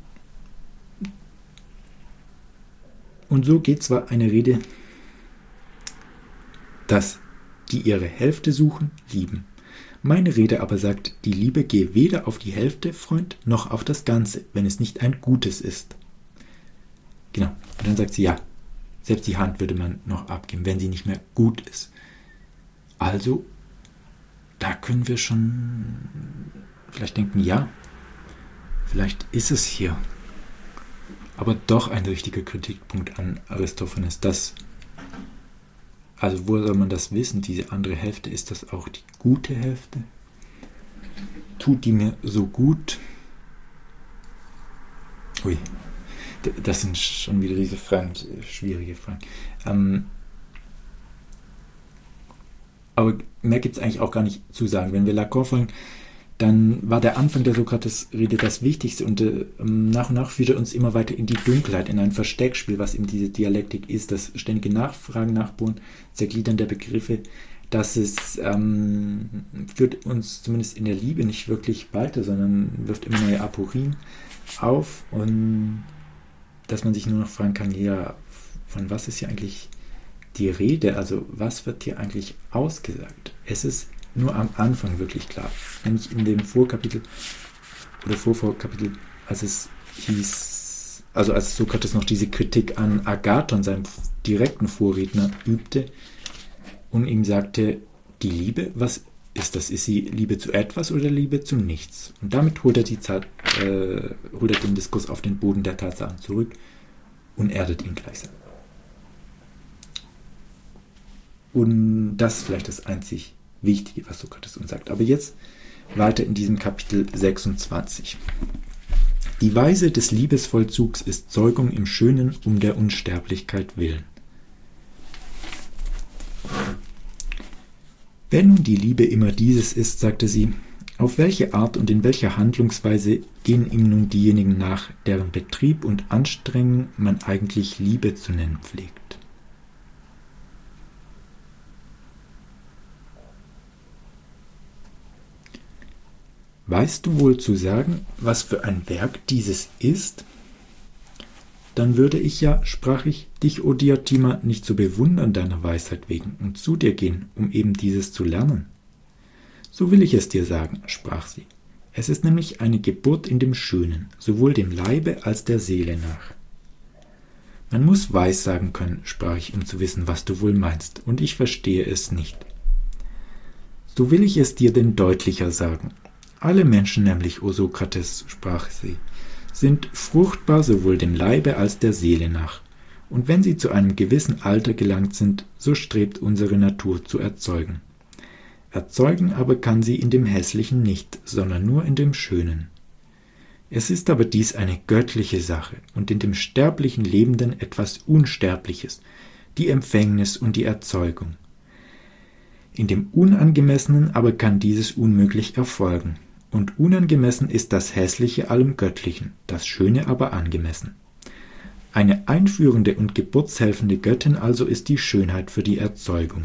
und so geht zwar eine Rede, dass die ihre Hälfte suchen, lieben. Meine Rede aber sagt, die Liebe gehe weder auf die Hälfte, Freund, noch auf das Ganze, wenn es nicht ein Gutes ist. Genau. Und dann sagt sie, ja, selbst die Hand würde man noch abgeben, wenn sie nicht mehr gut ist. Also, da können wir schon vielleicht denken, ja, vielleicht ist es hier. Aber doch ein richtiger Kritikpunkt an Aristophanes, dass Also wo soll man das wissen? Diese andere Hälfte, ist das auch die gute Hälfte? Tut die mir so gut? Ui, das sind schon wieder diese Fragen, schwierige Fragen. Ähm, aber mehr gibt es eigentlich auch gar nicht zu sagen. Wenn wir Lacan folgen, dann war der Anfang der Sokrates-Rede das Wichtigste und äh, nach und nach führt er uns immer weiter in die Dunkelheit, in ein Versteckspiel, was eben diese Dialektik ist, das ständige Nachfragen, Nachbohren, Zergliedern der Begriffe, dass es ähm, führt uns zumindest in der Liebe nicht wirklich weiter, sondern wirft immer neue Aporien auf und dass man sich nur noch fragen kann, ja, von was ist hier eigentlich die Rede, also was wird hier eigentlich ausgesagt? Es ist nur am Anfang wirklich klar. Wenn ich in dem Vorkapitel oder Vorvorkapitel, als es hieß, also als Sokrates noch diese Kritik an Agathon, seinem direkten Vorredner, übte und ihm sagte, die Liebe, was ist das? Ist sie Liebe zu etwas oder Liebe zu nichts? Und damit holt er, die Zeit, äh, holt er den Diskurs auf den Boden der Tatsachen zurück und erdet ihn gleichsam. Und das ist vielleicht das einzig Wichtige, was Sokrates uns sagt. Aber jetzt weiter in diesem Kapitel sechsundzwanzig. Die Weise des Liebesvollzugs ist Zeugung im Schönen um der Unsterblichkeit willen. Wenn nun die Liebe immer dieses ist, sagte sie, auf welche Art und in welcher Handlungsweise gehen ihm nun diejenigen nach, deren Betrieb und Anstrengung man eigentlich Liebe zu nennen pflegt? Weißt du wohl zu sagen, was für ein Werk dieses ist? Dann würde ich ja, sprach ich, dich, o Diotima, nicht so bewundern deiner Weisheit wegen und zu dir gehen, um eben dieses zu lernen. So will ich es dir sagen, sprach sie. Es ist nämlich eine Geburt in dem Schönen, sowohl dem Leibe als der Seele nach. Man muss weissagen können, sprach ich, um zu wissen, was du wohl meinst, und ich verstehe es nicht. So will ich es dir denn deutlicher sagen. Alle Menschen nämlich, o Sokrates, sprach sie, sind fruchtbar sowohl dem Leibe als der Seele nach, und wenn sie zu einem gewissen Alter gelangt sind, so strebt unsere Natur zu erzeugen. Erzeugen aber kann sie in dem Hässlichen nicht, sondern nur in dem Schönen. Es ist aber dies eine göttliche Sache und in dem sterblichen Lebenden etwas Unsterbliches, die Empfängnis und die Erzeugung. In dem Unangemessenen aber kann dieses unmöglich erfolgen. Und unangemessen ist das Hässliche allem Göttlichen, das Schöne aber angemessen. Eine einführende und geburtshelfende Göttin also ist die Schönheit für die Erzeugung.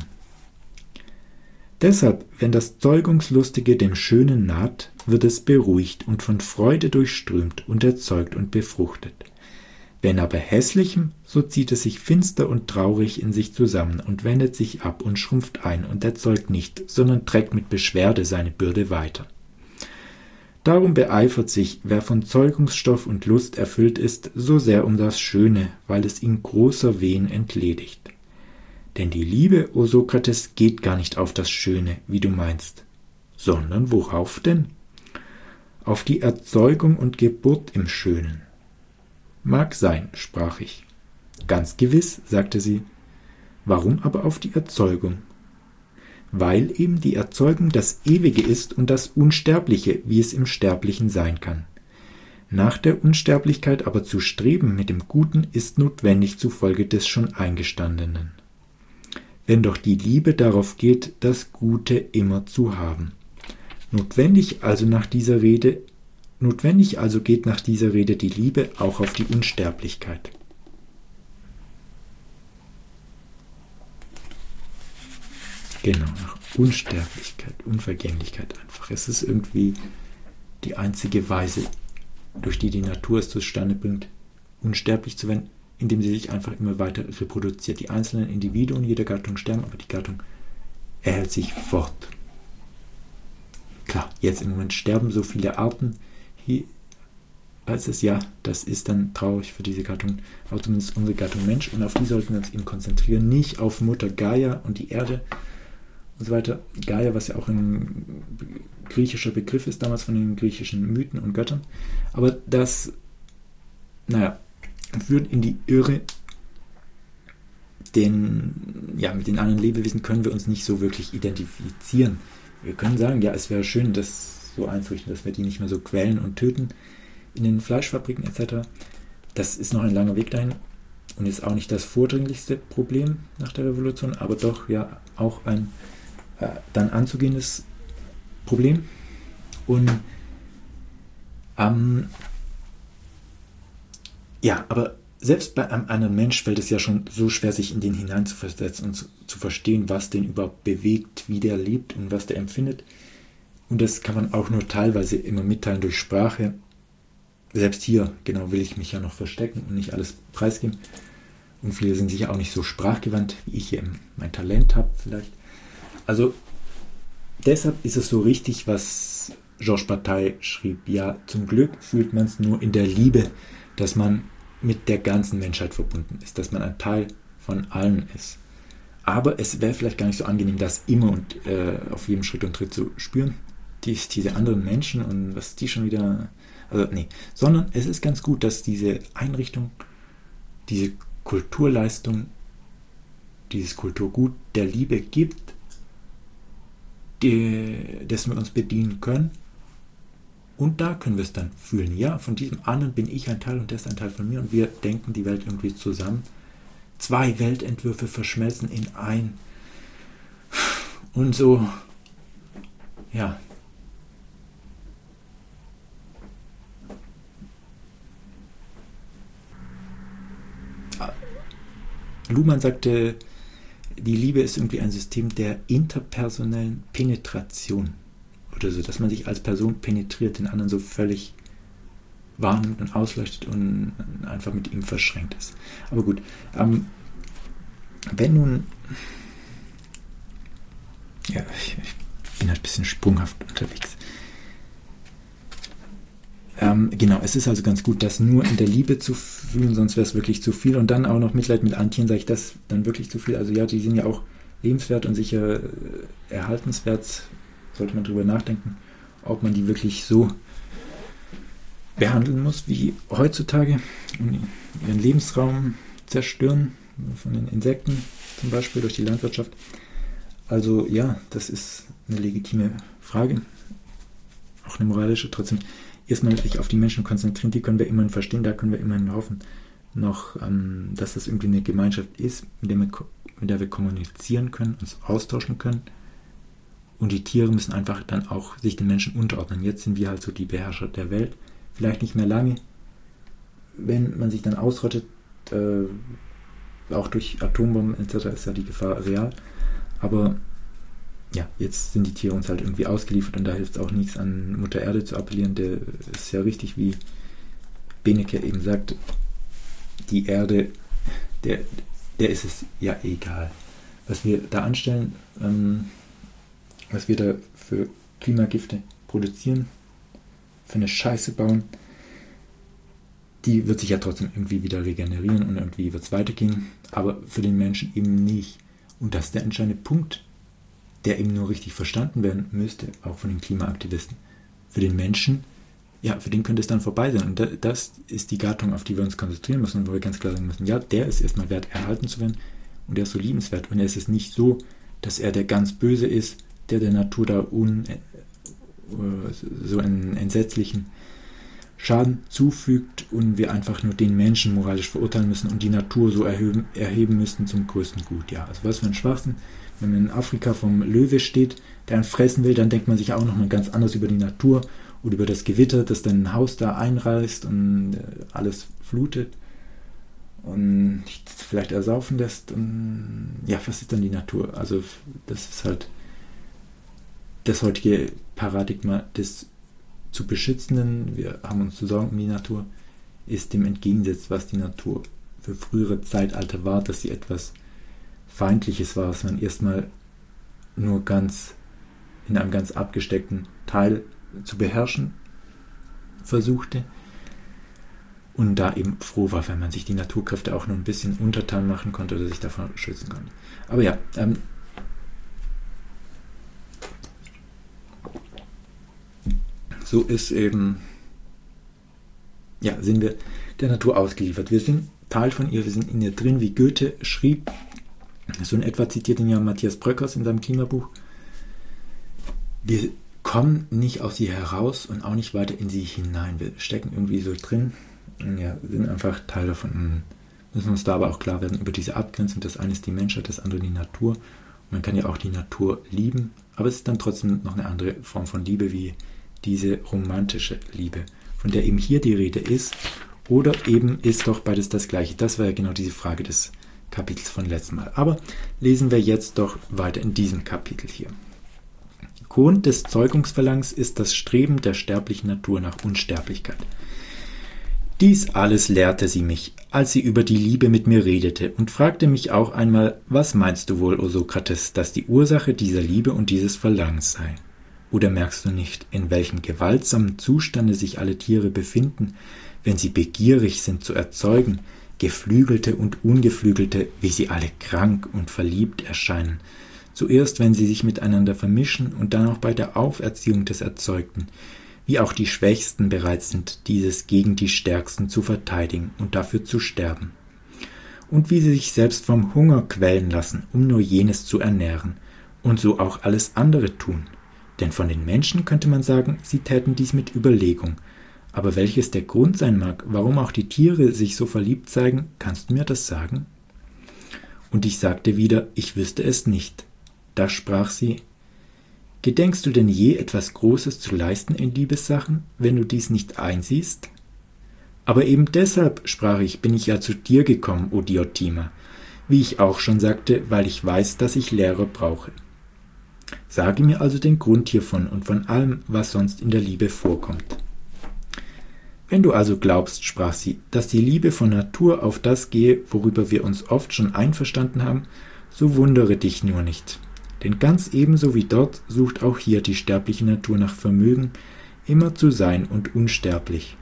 Deshalb, wenn das Zeugungslustige dem Schönen naht, wird es beruhigt und von Freude durchströmt und erzeugt und befruchtet. Wenn aber Hässlichem, so zieht es sich finster und traurig in sich zusammen und wendet sich ab und schrumpft ein und erzeugt nicht, sondern trägt mit Beschwerde seine Bürde weiter. Darum beeifert sich, wer von Zeugungsstoff und Lust erfüllt ist, so sehr um das Schöne, weil es ihn großer Wehen entledigt. Denn die Liebe, o Sokrates, geht gar nicht auf das Schöne, wie du meinst, sondern worauf denn? Auf die Erzeugung und Geburt im Schönen. Mag sein, sprach ich. Ganz gewiss, sagte sie. Warum aber auf die Erzeugung? Weil eben die Erzeugung das Ewige ist und das Unsterbliche, wie es im Sterblichen sein kann. Nach der Unsterblichkeit aber zu streben mit dem Guten ist notwendig zufolge des schon Eingestandenen. Wenn doch die Liebe darauf geht, das Gute immer zu haben. Notwendig also nach dieser Rede, notwendig also geht nach dieser Rede die Liebe auch auf die Unsterblichkeit. Genau, nach Unsterblichkeit, Unvergänglichkeit einfach. Es ist irgendwie die einzige Weise, durch die die Natur es zustande bringt, unsterblich zu werden, indem sie sich einfach immer weiter reproduziert. Die einzelnen Individuen jeder Gattung sterben, aber die Gattung erhält sich fort. Klar, jetzt im Moment sterben so viele Arten, hier, als es ja, das ist dann traurig für diese Gattung, aber zumindest unsere Gattung Mensch, und auf die sollten wir uns eben konzentrieren, nicht auf Mutter Gaia und die Erde und so weiter. Gaia, was ja auch ein griechischer Begriff ist, damals von den griechischen Mythen und Göttern, aber das, naja, führt in die Irre, den, ja, mit den anderen Lebewesen können wir uns nicht so wirklich identifizieren. Wir können sagen, ja, es wäre schön, das so einzurichten, dass wir die nicht mehr so quälen und töten in den Fleischfabriken et cetera. Das ist noch ein langer Weg dahin und ist auch nicht das vordringlichste Problem nach der Revolution, aber doch ja auch ein äh, dann anzugehendes Problem. Und ähm, ja, aber selbst bei einem anderen Mensch fällt es ja schon so schwer, sich in den hineinzuversetzen und zu, zu verstehen, was den überhaupt bewegt, wie der lebt und was der empfindet. Und das kann man auch nur teilweise immer mitteilen durch Sprache. Selbst hier, genau, will ich mich ja noch verstecken und nicht alles preisgeben. Und viele sind sicher auch nicht so sprachgewandt, wie ich hier mein Talent habe vielleicht. Also deshalb ist es so richtig, was Georges Bataille schrieb. Ja, zum Glück fühlt man es nur in der Liebe, dass man mit der ganzen Menschheit verbunden ist, dass man ein Teil von allen ist. Aber es wäre vielleicht gar nicht so angenehm, das immer und äh, auf jedem Schritt und Tritt zu spüren. Dies, diese anderen Menschen und was die schon wieder... Also nee, sondern es ist ganz gut, dass diese Einrichtung, diese Kulturleistung, dieses Kulturgut der Liebe gibt, die, dessen wir uns bedienen können. Und da können wir es dann fühlen. Ja, von diesem anderen bin ich ein Teil und der ist ein Teil von mir und wir denken die Welt irgendwie zusammen. Zwei Weltentwürfe verschmelzen in ein. Und so, ja. Luhmann sagte, die Liebe ist irgendwie ein System der interpersonellen Penetration. Oder so, dass man sich als Person penetriert, den anderen so völlig wahrnimmt und ausleuchtet und einfach mit ihm verschränkt ist. Aber gut, ähm, wenn nun, ja, ich, ich bin halt ein bisschen sprunghaft unterwegs. Ähm, genau, es ist also ganz gut, das nur in der Liebe zu fühlen, sonst wäre es wirklich zu viel. Und dann auch noch Mitleid mit Antien, sage ich das dann wirklich zu viel. Also ja, die sind ja auch lebenswert und sicher äh, erhaltenswert. Sollte man darüber nachdenken, ob man die wirklich so behandeln muss wie heutzutage und ihren Lebensraum zerstören, von den Insekten zum Beispiel durch die Landwirtschaft. Also ja, das ist eine legitime Frage, auch eine moralische. Trotzdem erstmal sich auf die Menschen konzentrieren, die können wir immerhin verstehen, da können wir immerhin hoffen, noch, ähm, dass das irgendwie eine Gemeinschaft ist, mit der, wir, mit der wir kommunizieren können, uns austauschen können. Und die Tiere müssen einfach dann auch sich den Menschen unterordnen. Jetzt sind wir halt so die Beherrscher der Welt. Vielleicht nicht mehr lange. Wenn man sich dann ausrottet, äh, auch durch Atombomben et cetera ist ja die Gefahr real. Aber ja, jetzt sind die Tiere uns halt irgendwie ausgeliefert und da hilft es auch nichts, an Mutter Erde zu appellieren. Der ist ja richtig, wie Benecke eben sagt, die Erde, der, der ist es ja egal. Was wir da anstellen, ähm, was wir da für Klimagifte produzieren, für eine Scheiße bauen, die wird sich ja trotzdem irgendwie wieder regenerieren und irgendwie wird es weitergehen, aber für den Menschen eben nicht. Und das ist der entscheidende Punkt, der eben nur richtig verstanden werden müsste, auch von den Klimaaktivisten. Für den Menschen, ja, für den könnte es dann vorbei sein. Und das ist die Gattung, auf die wir uns konzentrieren müssen und wo wir ganz klar sagen müssen, ja, der ist erstmal wert, erhalten zu werden und der ist so liebenswert. Und er ist es nicht so, dass er der ganz Böse ist, der der Natur da un, so einen entsetzlichen Schaden zufügt und wir einfach nur den Menschen moralisch verurteilen müssen und die Natur so erheben, erheben müssten zum größten Gut. Ja, also was für ein Schwachsinn. Wenn man in Afrika vom Löwe steht, der einen fressen will, dann denkt man sich auch noch mal ganz anders über die Natur oder über das Gewitter, das dann ein Haus da einreißt und alles flutet und vielleicht ersaufen lässt. Und ja, was ist dann die Natur? Also das ist halt das heutige Paradigma des zu Beschützenden, wir haben uns zu sorgen um die Natur, ist dem entgegengesetzt, was die Natur für frühere Zeitalter war, dass sie etwas Feindliches war, was man erstmal nur ganz in einem ganz abgesteckten Teil zu beherrschen versuchte und da eben froh war, wenn man sich die Naturkräfte auch nur ein bisschen untertan machen konnte oder sich davon schützen konnte. Aber ja, ähm, so ist eben, ja, sind wir der Natur ausgeliefert. Wir sind Teil von ihr, wir sind in ihr drin, wie Goethe schrieb, So in etwa zitiert ihn ja Matthias Bröckers in seinem Klimabuch. Wir kommen nicht aus ihr heraus und auch nicht weiter in sie hinein. Wir stecken irgendwie so drin und ja, sind einfach Teil davon. Müssen uns da aber auch klar werden über diese Abgrenzung. Das eine ist die Menschheit, das andere die Natur. Und man kann ja auch die Natur lieben, aber es ist dann trotzdem noch eine andere Form von Liebe, wie diese romantische Liebe, von der eben hier die Rede ist. Oder eben ist doch beides das Gleiche? Das war ja genau diese Frage des Kapitels von letztem Mal. Aber lesen wir jetzt doch weiter in diesem Kapitel hier. Grund des Zeugungsverlangens ist das Streben der sterblichen Natur nach Unsterblichkeit. Dies alles lehrte sie mich, als sie über die Liebe mit mir redete, und fragte mich auch einmal, was meinst du wohl, o Sokrates, dass die Ursache dieser Liebe und dieses Verlangens sei? Oder merkst du nicht, in welchem gewaltsamen Zustande sich alle Tiere befinden, wenn sie begierig sind zu erzeugen, Geflügelte und Ungeflügelte, wie sie alle krank und verliebt erscheinen, zuerst wenn sie sich miteinander vermischen und dann auch bei der Auferziehung des Erzeugten, wie auch die Schwächsten bereit sind, dieses gegen die Stärksten zu verteidigen und dafür zu sterben. Und wie sie sich selbst vom Hunger quälen lassen, um nur jenes zu ernähren, und so auch alles andere tun. Denn von den Menschen könnte man sagen, sie täten dies mit Überlegung. Aber welches der Grund sein mag, warum auch die Tiere sich so verliebt zeigen, kannst du mir das sagen? Und ich sagte wieder, ich wüsste es nicht. Da sprach sie, gedenkst du denn je etwas Großes zu leisten in Liebessachen, wenn du dies nicht einsiehst? Aber eben deshalb, sprach ich, bin ich ja zu dir gekommen, o Diotima, wie ich auch schon sagte, weil ich weiß, dass ich Lehrer brauche. Sage mir also den Grund hiervon und von allem, was sonst in der Liebe vorkommt. Wenn du also glaubst, sprach sie, dass die Liebe von Natur auf das gehe, worüber wir uns oft schon einverstanden haben, so wundere dich nur nicht. Denn ganz ebenso wie dort sucht auch hier die sterbliche Natur nach Vermögen, immer zu sein und unsterblich.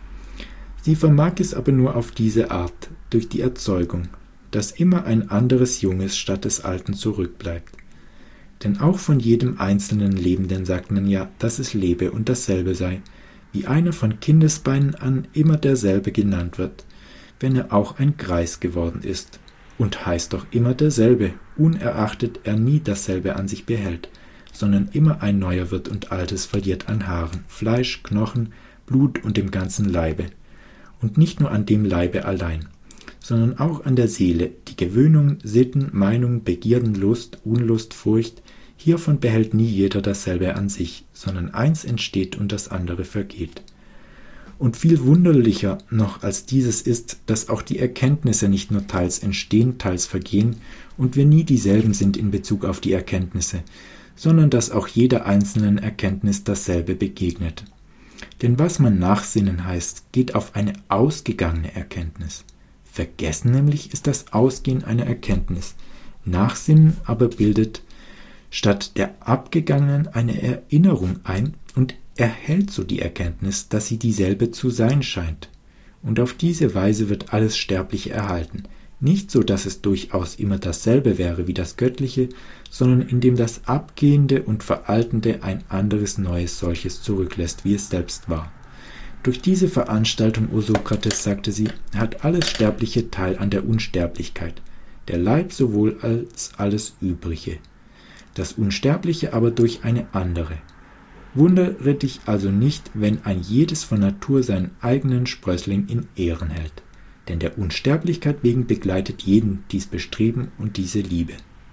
Sie vermag es aber nur auf diese Art, durch die Erzeugung, dass immer ein anderes Junges statt des Alten zurückbleibt. Denn auch von jedem einzelnen Lebenden sagt man ja, dass es lebe und dasselbe sei, wie einer von Kindesbeinen an immer derselbe genannt wird, wenn er auch ein Greis geworden ist, und heißt doch immer derselbe, unerachtet er nie dasselbe an sich behält, sondern immer ein neuer wird und Altes verliert an Haaren, Fleisch, Knochen, Blut und dem ganzen Leibe. Und nicht nur an dem Leibe allein, sondern auch an der Seele, die Gewöhnungen, Sitten, Meinungen, Begierden, Lust, Unlust, Furcht, hiervon behält nie jeder dasselbe an sich, sondern eins entsteht und das andere vergeht. Und viel wunderlicher noch als dieses ist, dass auch die Erkenntnisse nicht nur teils entstehen, teils vergehen und wir nie dieselben sind in Bezug auf die Erkenntnisse, sondern dass auch jeder einzelnen Erkenntnis dasselbe begegnet. Denn was man nachsinnen heißt, geht auf eine ausgegangene Erkenntnis. Vergessen nämlich ist das Ausgehen einer Erkenntnis. Nachsinnen aber bildet statt der abgegangenen eine Erinnerung ein und erhält so die Erkenntnis, dass sie dieselbe zu sein scheint. Und auf diese Weise wird alles Sterbliche erhalten. Nicht so, dass es durchaus immer dasselbe wäre wie das Göttliche, sondern indem das Abgehende und Veraltende ein anderes Neues solches zurücklässt, wie es selbst war. Durch diese Veranstaltung, o Sokrates, sagte sie, hat alles Sterbliche Teil an der Unsterblichkeit, der Leib sowohl als alles Übrige. Das Unsterbliche aber durch eine andere. Wundere dich also nicht, wenn ein jedes von Natur seinen eigenen Sprössling in Ehren hält, denn der Unsterblichkeit wegen begleitet jeden dies Bestreben und diese Liebe.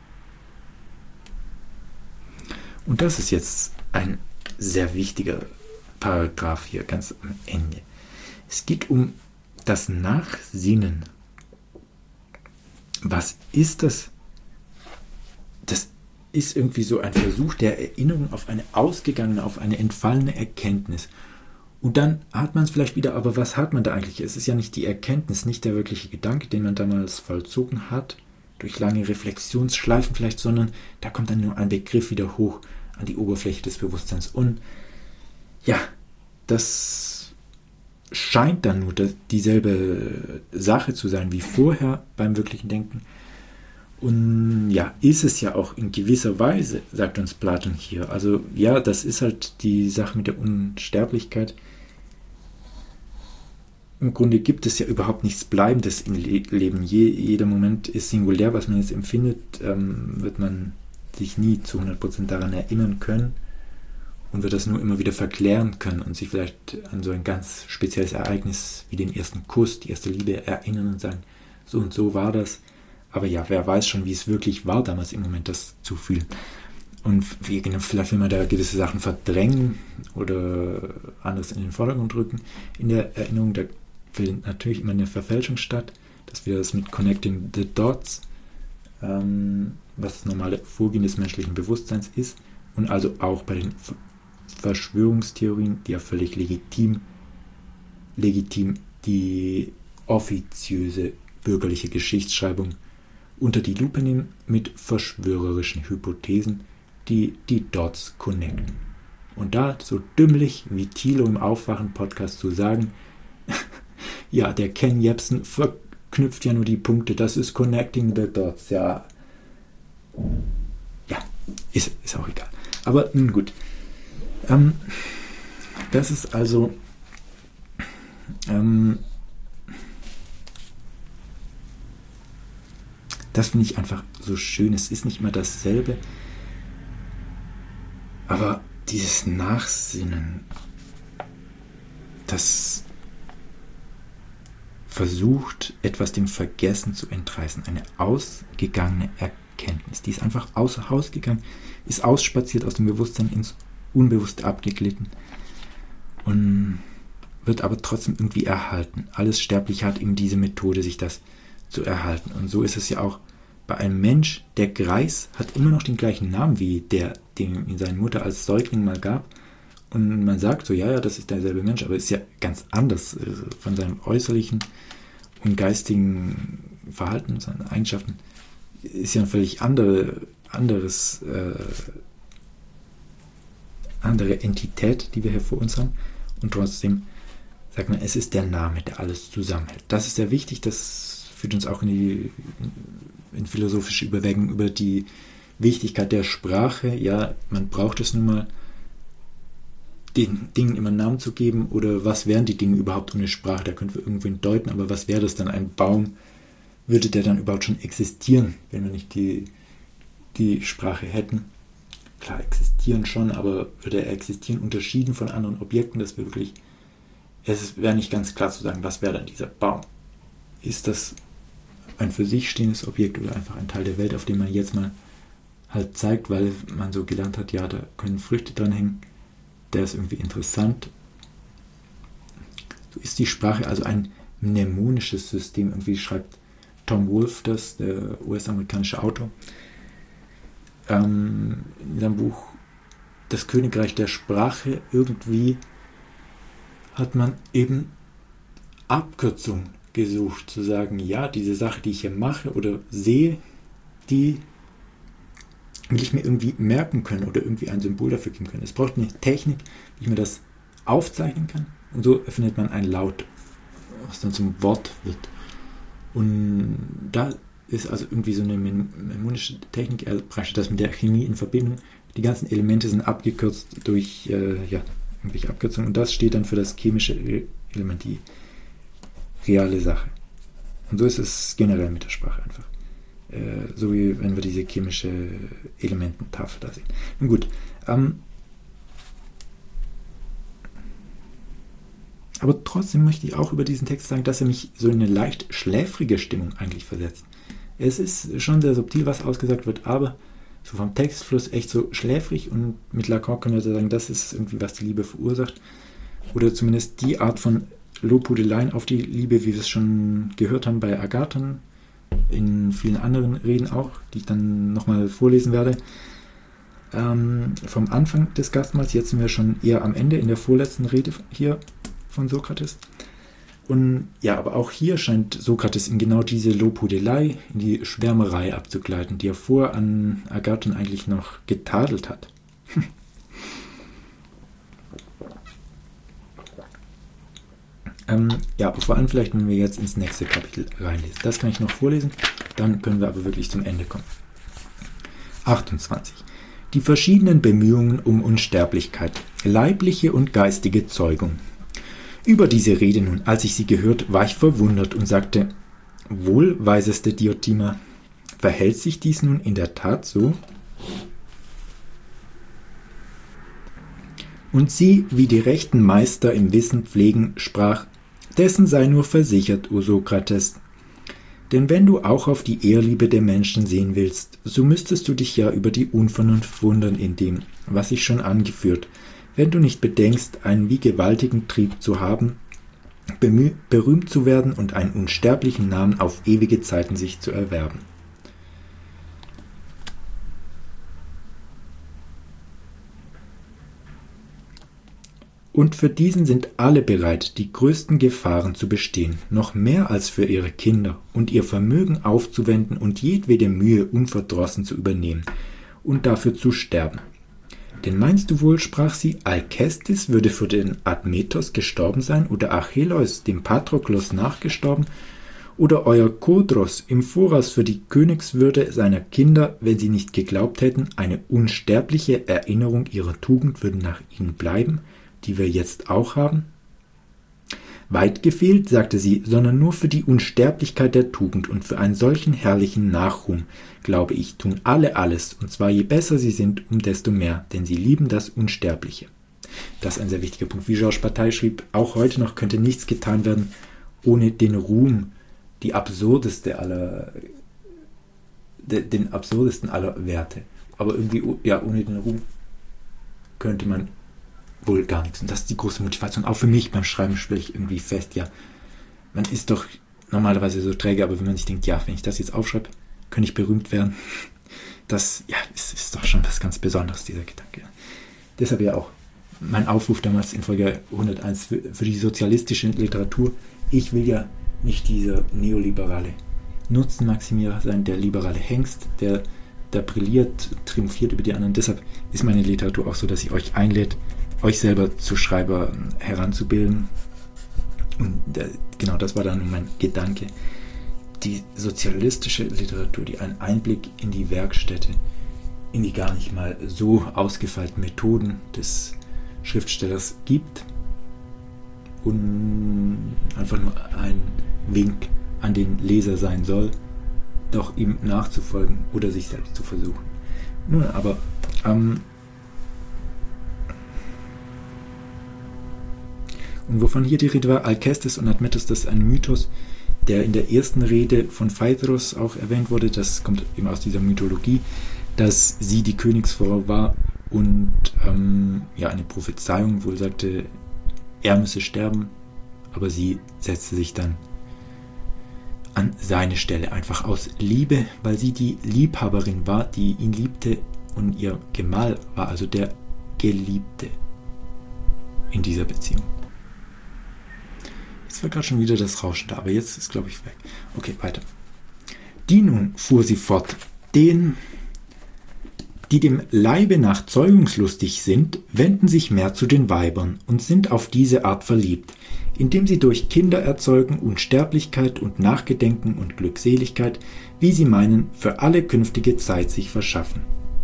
Und das ist jetzt ein sehr wichtiger Paragraph hier, ganz am Ende. Es geht um das Nachsinnen. Was ist das? Das ist irgendwie so ein Versuch der Erinnerung auf eine ausgegangene, auf eine entfallene Erkenntnis. Und dann hat man es vielleicht wieder, aber was hat man da eigentlich? Es ist ja nicht die Erkenntnis, nicht der wirkliche Gedanke, den man damals vollzogen hat, durch lange Reflexionsschleifen vielleicht, sondern da kommt dann nur ein Begriff wieder hoch an die Oberfläche des Bewusstseins. Und ja, das scheint dann nur dieselbe Sache zu sein wie vorher beim wirklichen Denken. Und ja, ist es ja auch in gewisser Weise, sagt uns Platon hier. Also ja, das ist halt die Sache mit der Unsterblichkeit. im Grunde gibt es ja überhaupt nichts Bleibendes im Le- Leben. Je, jeder Moment ist singulär, was man jetzt empfindet, ähm, wird man sich nie zu hundert Prozent daran erinnern können und wird das nur immer wieder verklären können und sich vielleicht an so ein ganz spezielles Ereignis wie den ersten Kuss, die erste Liebe erinnern und sagen, so und so war das. Aber ja, wer weiß schon, wie es wirklich war, damals im Moment das zu fühlen. Und vielleicht will man da gewisse Sachen verdrängen oder anderes in den Vordergrund rücken. In der Erinnerung, da findet natürlich immer eine Verfälschung statt. Das ist wieder das mit Connecting the Dots, ähm, was das normale Vorgehen des menschlichen Bewusstseins ist. Und also auch bei den Verschwörungstheorien, die ja völlig legitim, legitim die offiziöse bürgerliche Geschichtsschreibung unter die Lupe nehmen mit verschwörerischen Hypothesen, die die Dots connecten. Und da so dümmlich wie Thilo im Aufwachen-Podcast zu sagen, ja, der Ken Jebsen verknüpft ja nur die Punkte, das ist Connecting the Dots, ja. Ja, ist, ist auch egal. Aber nun gut. Ähm, das ist also ähm, das finde ich einfach so schön. Es ist nicht immer dasselbe, aber dieses Nachsinnen, das versucht, etwas dem Vergessen zu entreißen. Eine ausgegangene Erkenntnis. Die ist einfach außer Haus gegangen, ist ausspaziert aus dem Bewusstsein ins Unbewusste abgeglitten und wird aber trotzdem irgendwie erhalten. Alles Sterbliche hat eben diese Methode, sich das zu erhalten. Und so ist es ja auch bei einem Mensch. Der Greis hat immer noch den gleichen Namen wie der, den ihn seine Mutter als Säugling mal gab. Und man sagt so, ja, ja, das ist derselbe Mensch, aber ist ja ganz anders äh, von seinem äußerlichen und geistigen Verhalten, seinen Eigenschaften. Ist ja ein völlig andere, anderes, äh, andere Entität, die wir hier vor uns haben. Und trotzdem sagt man, es ist der Name, der alles zusammenhält. Das ist sehr wichtig, das führt uns auch in die in philosophische Überwägungen über die Wichtigkeit der Sprache. Ja, man braucht es nun mal, den Dingen immer einen Namen zu geben, oder was wären die Dinge überhaupt ohne Sprache? Da können wir irgendwen deuten, aber was wäre das dann? Ein Baum, würde der dann überhaupt schon existieren, wenn wir nicht die, die Sprache hätten? Klar, existieren schon, aber würde er existieren unterschieden von anderen Objekten? Das wäre wirklich, es wäre nicht ganz klar zu sagen, was wäre dann dieser Baum? Ist das ein für sich stehendes Objekt oder einfach ein Teil der Welt, auf dem man jetzt mal halt zeigt, weil man so gelernt hat, ja, da können Früchte dran hängen, der ist irgendwie interessant. So ist die Sprache also ein mnemonisches System. Irgendwie schreibt Tom Wolfe das, der U S-amerikanische Autor, ähm, in seinem Buch Das Königreich der Sprache. Irgendwie hat man eben Abkürzungen gesucht, zu sagen, ja, diese Sache, die ich hier mache oder sehe, die will ich mir irgendwie merken können oder irgendwie ein Symbol dafür geben können. Es braucht eine Technik, wie ich mir das aufzeichnen kann, und so erfindet man ein Laut, was dann zum Wort wird. Und da ist also irgendwie so eine mnemonische Technik, er brachte das mit der Chemie in Verbindung. Die ganzen Elemente sind abgekürzt durch äh, ja, irgendwelche Abkürzungen, und das steht dann für das chemische Element, die reale Sache. Und so ist es generell mit der Sprache einfach. Äh, so wie wenn wir diese chemische Elemententafel da sehen. Nun gut. Ähm, aber trotzdem möchte ich auch über diesen Text sagen, dass er mich so in eine leicht schläfrige Stimmung eigentlich versetzt. Es ist schon sehr subtil, was ausgesagt wird, aber so vom Textfluss echt so schläfrig, und mit Lacan können wir sagen, das ist irgendwie, was die Liebe verursacht. Oder zumindest die Art von Lobhudeleien auf die Liebe, wie wir es schon gehört haben bei Agathon, in vielen anderen Reden auch, die ich dann nochmal vorlesen werde. Ähm, vom Anfang des Gastmahls, jetzt sind wir schon eher am Ende, in der vorletzten Rede hier von Sokrates. Und ja, aber auch hier scheint Sokrates in genau diese Lobhudelei, in die Schwärmerei abzugleiten, die er vorher an Agathon eigentlich noch getadelt hat. ähm, ja, aber vor allem vielleicht, wenn wir jetzt ins nächste Kapitel reinlesen. Das kann ich noch vorlesen, dann können wir aber wirklich zum Ende kommen. achtundzwanzig. Die verschiedenen Bemühungen um Unsterblichkeit, leibliche und geistige Zeugung. Über diese Rede nun, als ich sie gehört, war ich verwundert und sagte, wohl, weiseste Diotima, verhält sich dies nun in der Tat so? Und sie, wie die rechten Meister im Wissen pflegen, sprach, dessen sei nur versichert, o Sokrates. Denn wenn du auch auf die Ehrliebe der Menschen sehen willst, so müsstest du dich ja über die Unvernunft wundern in dem, was ich schon angeführt, wenn du nicht bedenkst, einen wie gewaltigen Trieb zu haben, bemüh- berühmt zu werden und einen unsterblichen Namen auf ewige Zeiten sich zu erwerben. Und für diesen sind alle bereit, die größten Gefahren zu bestehen, noch mehr als für ihre Kinder, und ihr Vermögen aufzuwenden und jedwede Mühe unverdrossen zu übernehmen und dafür zu sterben. Denn meinst du wohl, sprach sie, Alkestis würde für den Admetos gestorben sein oder Achilleus dem Patroklos nachgestorben oder euer Kodros im Voraus für die Königswürde seiner Kinder, wenn sie nicht geglaubt hätten, eine unsterbliche Erinnerung ihrer Tugend würde nach ihnen bleiben, die wir jetzt auch haben? Weit gefehlt, sagte sie, sondern nur für die Unsterblichkeit der Tugend und für einen solchen herrlichen Nachruhm, glaube ich, tun alle alles, und zwar je besser sie sind, um desto mehr, denn sie lieben das Unsterbliche. Das ist ein sehr wichtiger Punkt. Wie Georges Bataille schrieb, auch heute noch könnte nichts getan werden, ohne den Ruhm, die absurdeste aller, de, den absurdesten aller Werte. Aber irgendwie, ja, ohne den Ruhm könnte man wohl gar nichts. Und das ist die große Motivation. Auch für mich beim Schreiben stelle ich irgendwie fest, ja, man ist doch normalerweise so träge, aber wenn man sich denkt, ja, wenn ich das jetzt aufschreibe, könnte ich berühmt werden. Das, ja, das ist doch schon was ganz Besonderes, dieser Gedanke. Deshalb ja auch mein Aufruf damals in Folge hunderteins für, für die sozialistische Literatur. Ich will ja nicht dieser neoliberale Nutzenmaximierer sein, der liberale Hengst, der da brilliert, triumphiert über die anderen. Deshalb ist meine Literatur auch so, dass ich euch einlädt, euch selber zu Schreiber heranzubilden. Und äh, genau das war dann mein Gedanke. Die sozialistische Literatur, die einen Einblick in die Werkstätte, in die gar nicht mal so ausgefeilten Methoden des Schriftstellers gibt und einfach nur ein Wink an den Leser sein soll, doch ihm nachzufolgen oder sich selbst zu versuchen. Nun, aber ähm, und wovon hier die Rede war, Alkestis und Admetos, das ist ein Mythos, der in der ersten Rede von Phaedros auch erwähnt wurde. Das kommt eben aus dieser Mythologie, dass sie die Königsfrau war und ähm, ja, eine Prophezeiung wohl sagte, er müsse sterben, aber sie setzte sich dann an seine Stelle, einfach aus Liebe, weil sie die Liebhaberin war, die ihn liebte, und ihr Gemahl war also der Geliebte in dieser Beziehung. Jetzt war gerade schon wieder das Rauschen da, aber jetzt ist, glaube ich, weg. Okay, weiter. Die nun, fuhr sie fort, den, die dem Leibe nach zeugungslustig sind, wenden sich mehr zu den Weibern und sind auf diese Art verliebt, indem sie durch Kinder erzeugen Unsterblichkeit und Nachgedenken und Glückseligkeit, wie sie meinen, für alle künftige Zeit sich verschaffen.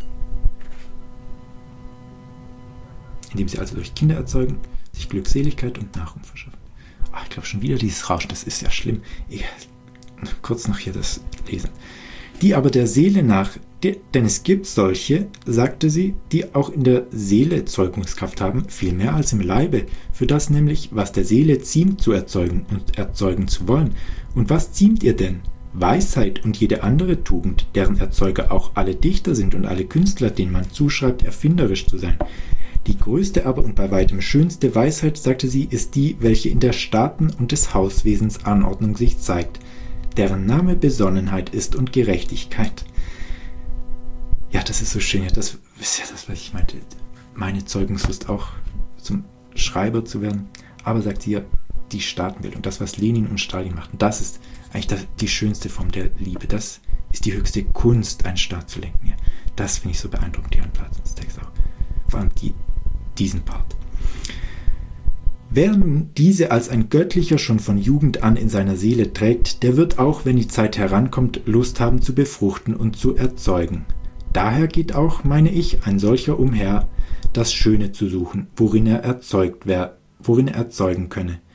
Indem sie also durch Kinder erzeugen, sich Glückseligkeit und Nachruhm verschaffen. Ach, ich glaube schon wieder dieses Rauschen, das ist ja schlimm. Ich, kurz noch hier das lesen. Die aber der Seele nach, denn es gibt solche, sagte sie, die auch in der Seele Zeugungskraft haben, viel mehr als im Leibe, für das nämlich, was der Seele ziemt zu erzeugen und erzeugen zu wollen. Und was ziemt ihr denn? Weisheit und jede andere Tugend, deren Erzeuger auch alle Dichter sind und alle Künstler, denen man zuschreibt, erfinderisch zu sein. Die größte aber und bei weitem schönste Weisheit, sagte sie, ist die, welche in der Staaten- und des Hauswesens Anordnung sich zeigt, deren Name Besonnenheit ist und Gerechtigkeit. Ja, das ist so schön. Ja, das ist ja das, was ich meinte. Meine Zeugungslust auch zum Schreiber zu werden. Aber sagt sie ja, die Staatenbildung, das, was Lenin und Stalin machten, das ist eigentlich das, die schönste Form der Liebe. Das ist die höchste Kunst, einen Staat zu lenken. Ja, das finde ich so beeindruckend hier an Platons Text auch. Vor allem die, diesen Part. Wer nun diese als ein Göttlicher schon von Jugend an in seiner Seele trägt, der wird auch, wenn die Zeit herankommt, Lust haben zu befruchten und zu erzeugen. Daher geht auch, meine ich, ein solcher umher, das Schöne zu suchen, worin er erzeugt wär, worin er erzeugen könne.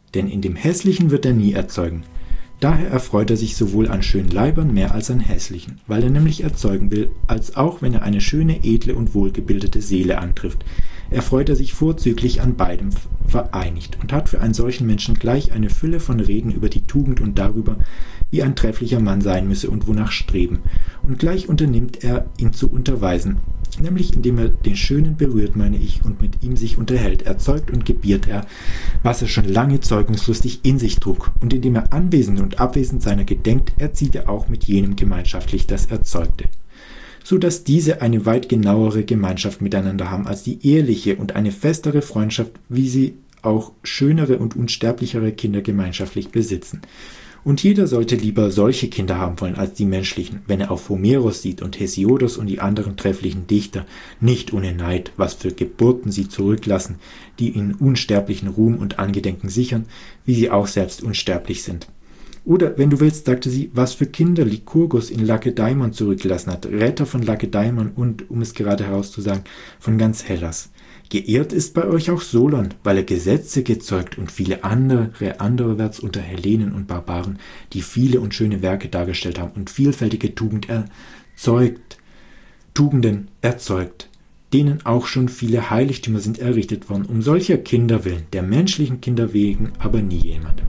denn in dem Hässlichen wird er nie erzeugen. Daher erfreut er sich sowohl an schönen Leibern mehr als an hässlichen, weil er nämlich erzeugen will, als auch wenn er eine schöne, edle und wohlgebildete Seele antrifft, erfreut er sich vorzüglich an beidem vereinigt und hat für einen solchen Menschen gleich eine Fülle von Reden über die Tugend und darüber, wie ein trefflicher Mann sein müsse und wonach streben, und gleich unternimmt er, ihn zu unterweisen, nämlich indem er den Schönen berührt, meine ich, und mit ihm sich unterhält, erzeugt und gebiert er, was er schon lange zeugungslustig in sich trug, und indem er anwesend und abwesend seiner gedenkt, erzieht er auch mit jenem gemeinschaftlich das Erzeugte, so dass diese eine weit genauere Gemeinschaft miteinander haben als die eheliche und eine festere Freundschaft, wie sie auch schönere und unsterblichere Kinder gemeinschaftlich besitzen. Und jeder sollte lieber solche Kinder haben wollen als die menschlichen, wenn er auf Homeros sieht und Hesiodos und die anderen trefflichen Dichter, nicht ohne Neid, was für Geburten sie zurücklassen, die ihnen unsterblichen Ruhm und Angedenken sichern, wie sie auch selbst unsterblich sind. Oder, wenn du willst, sagte sie, was für Kinder Lykurgus in Lakedaimon zurückgelassen hat, Retter von Lakedaimon und, um es gerade herauszusagen, von ganz Hellas. Geehrt ist bei euch auch Solon, weil er Gesetze gezeugt und viele andere andererwärts unter Hellenen und Barbaren, die viele und schöne Werke dargestellt haben und vielfältige Tugend erzeugt, Tugenden erzeugt, denen auch schon viele Heiligtümer sind errichtet worden, um solcher Kinder willen, der menschlichen Kinder wegen, aber nie jemand.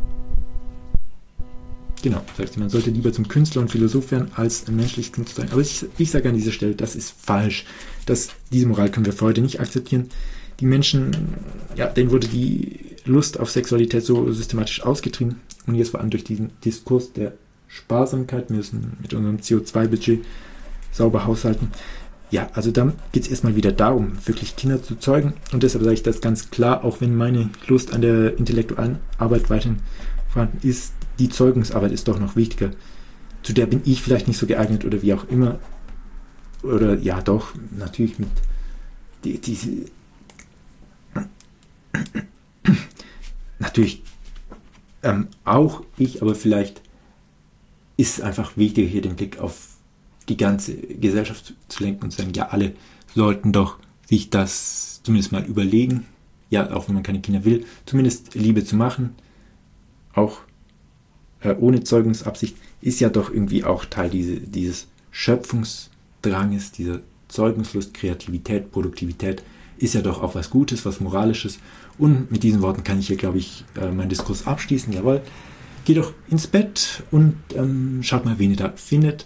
Genau, sagt sie, man sollte lieber zum Künstler und Philosoph werden, als ein menschliches Kind zu sein. Aber ich, ich sage an dieser Stelle, das ist falsch. Das, diese Moral können wir für heute nicht akzeptieren. Die Menschen, ja, denen wurde die Lust auf Sexualität so systematisch ausgetrieben. Und jetzt vor allem durch diesen Diskurs der Sparsamkeit, wir müssen mit unserem C O zwei Budget sauber haushalten. Ja, also dann geht es erstmal wieder darum, wirklich Kinder zu zeugen. Und deshalb sage ich das ganz klar, auch wenn meine Lust an der intellektuellen Arbeit weiterhin vorhanden ist, die Zeugungsarbeit ist doch noch wichtiger. Zu der bin ich vielleicht nicht so geeignet oder wie auch immer. Oder ja doch, natürlich mit die, diese natürlich ähm, auch ich, aber vielleicht ist es einfach wichtiger, hier den Blick auf die ganze Gesellschaft zu lenken und zu sagen, ja, alle sollten doch sich das zumindest mal überlegen, ja, auch wenn man keine Kinder will, zumindest Liebe zu machen, auch äh, ohne Zeugungsabsicht, ist ja doch irgendwie auch Teil diese, dieses Schöpfungsdranges, dieser Zeugungslust, Kreativität, Produktivität, ist ja doch auch was Gutes, was Moralisches. Und mit diesen Worten kann ich hier, glaube ich, äh, meinen Diskurs abschließen. Jawohl, geht doch ins Bett und ähm, schaut mal, wen ihr da findet.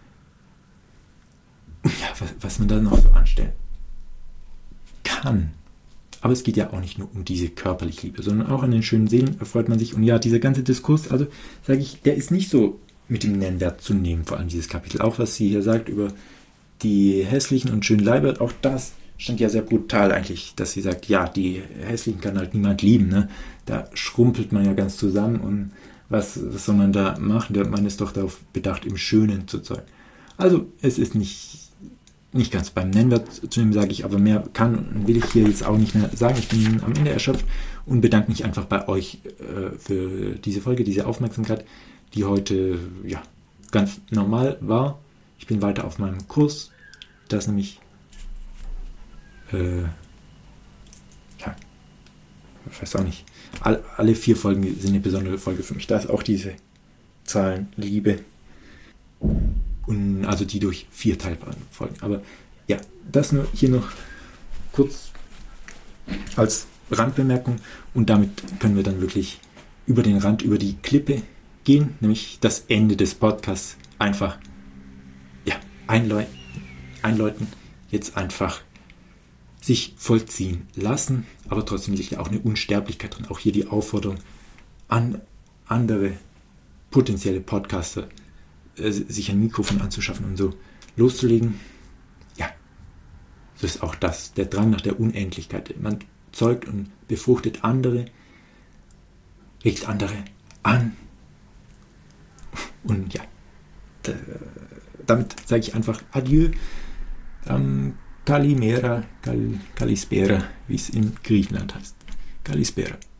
Ja, was, was man da noch so anstellen kann. Aber es geht ja auch nicht nur um diese körperliche Liebe, sondern auch an den schönen Seelen erfreut man sich. Und ja, dieser ganze Diskurs, also sage ich, der ist nicht so mit dem Nennwert zu nehmen, vor allem dieses Kapitel. Auch was sie hier sagt über die hässlichen und schönen Leiber, auch das stand ja sehr brutal eigentlich, dass sie sagt, ja, die hässlichen kann halt niemand lieben. Ne? Da schrumpelt man ja ganz zusammen und was, was soll man da machen? Man ist doch darauf bedacht, im Schönen zu zeugen. Also es ist nicht... Nicht ganz beim Nennwert zu nehmen, sage ich, aber mehr kann und will ich hier jetzt auch nicht mehr sagen. Ich bin am Ende erschöpft und bedanke mich einfach bei euch äh, für diese Folge, diese Aufmerksamkeit, die heute ja ganz normal war. Ich bin weiter auf meinem Kurs, das nämlich äh, ja, ich weiß auch nicht, all, alle vier Folgen sind eine besondere Folge für mich. Da ist auch diese Zahlenliebe. Und also die durch vier teilbaren Folgen. Aber ja, das nur hier noch kurz als Randbemerkung. Und damit können wir dann wirklich über den Rand, über die Klippe gehen. Nämlich das Ende des Podcasts einfach ja, einläuten, einläuten. Jetzt einfach sich vollziehen lassen. Aber trotzdem sicher auch eine Unsterblichkeit drin. Auch hier die Aufforderung an andere potenzielle Podcaster, sich ein Mikrofon anzuschaffen und so loszulegen. Ja, so ist auch das, der Drang nach der Unendlichkeit. Man zeugt und befruchtet andere, regt andere an. Und ja, d- damit sage ich einfach Adieu, ähm, Kalimera, Kal- Kalispera, wie es in Griechenland heißt. Kalispera.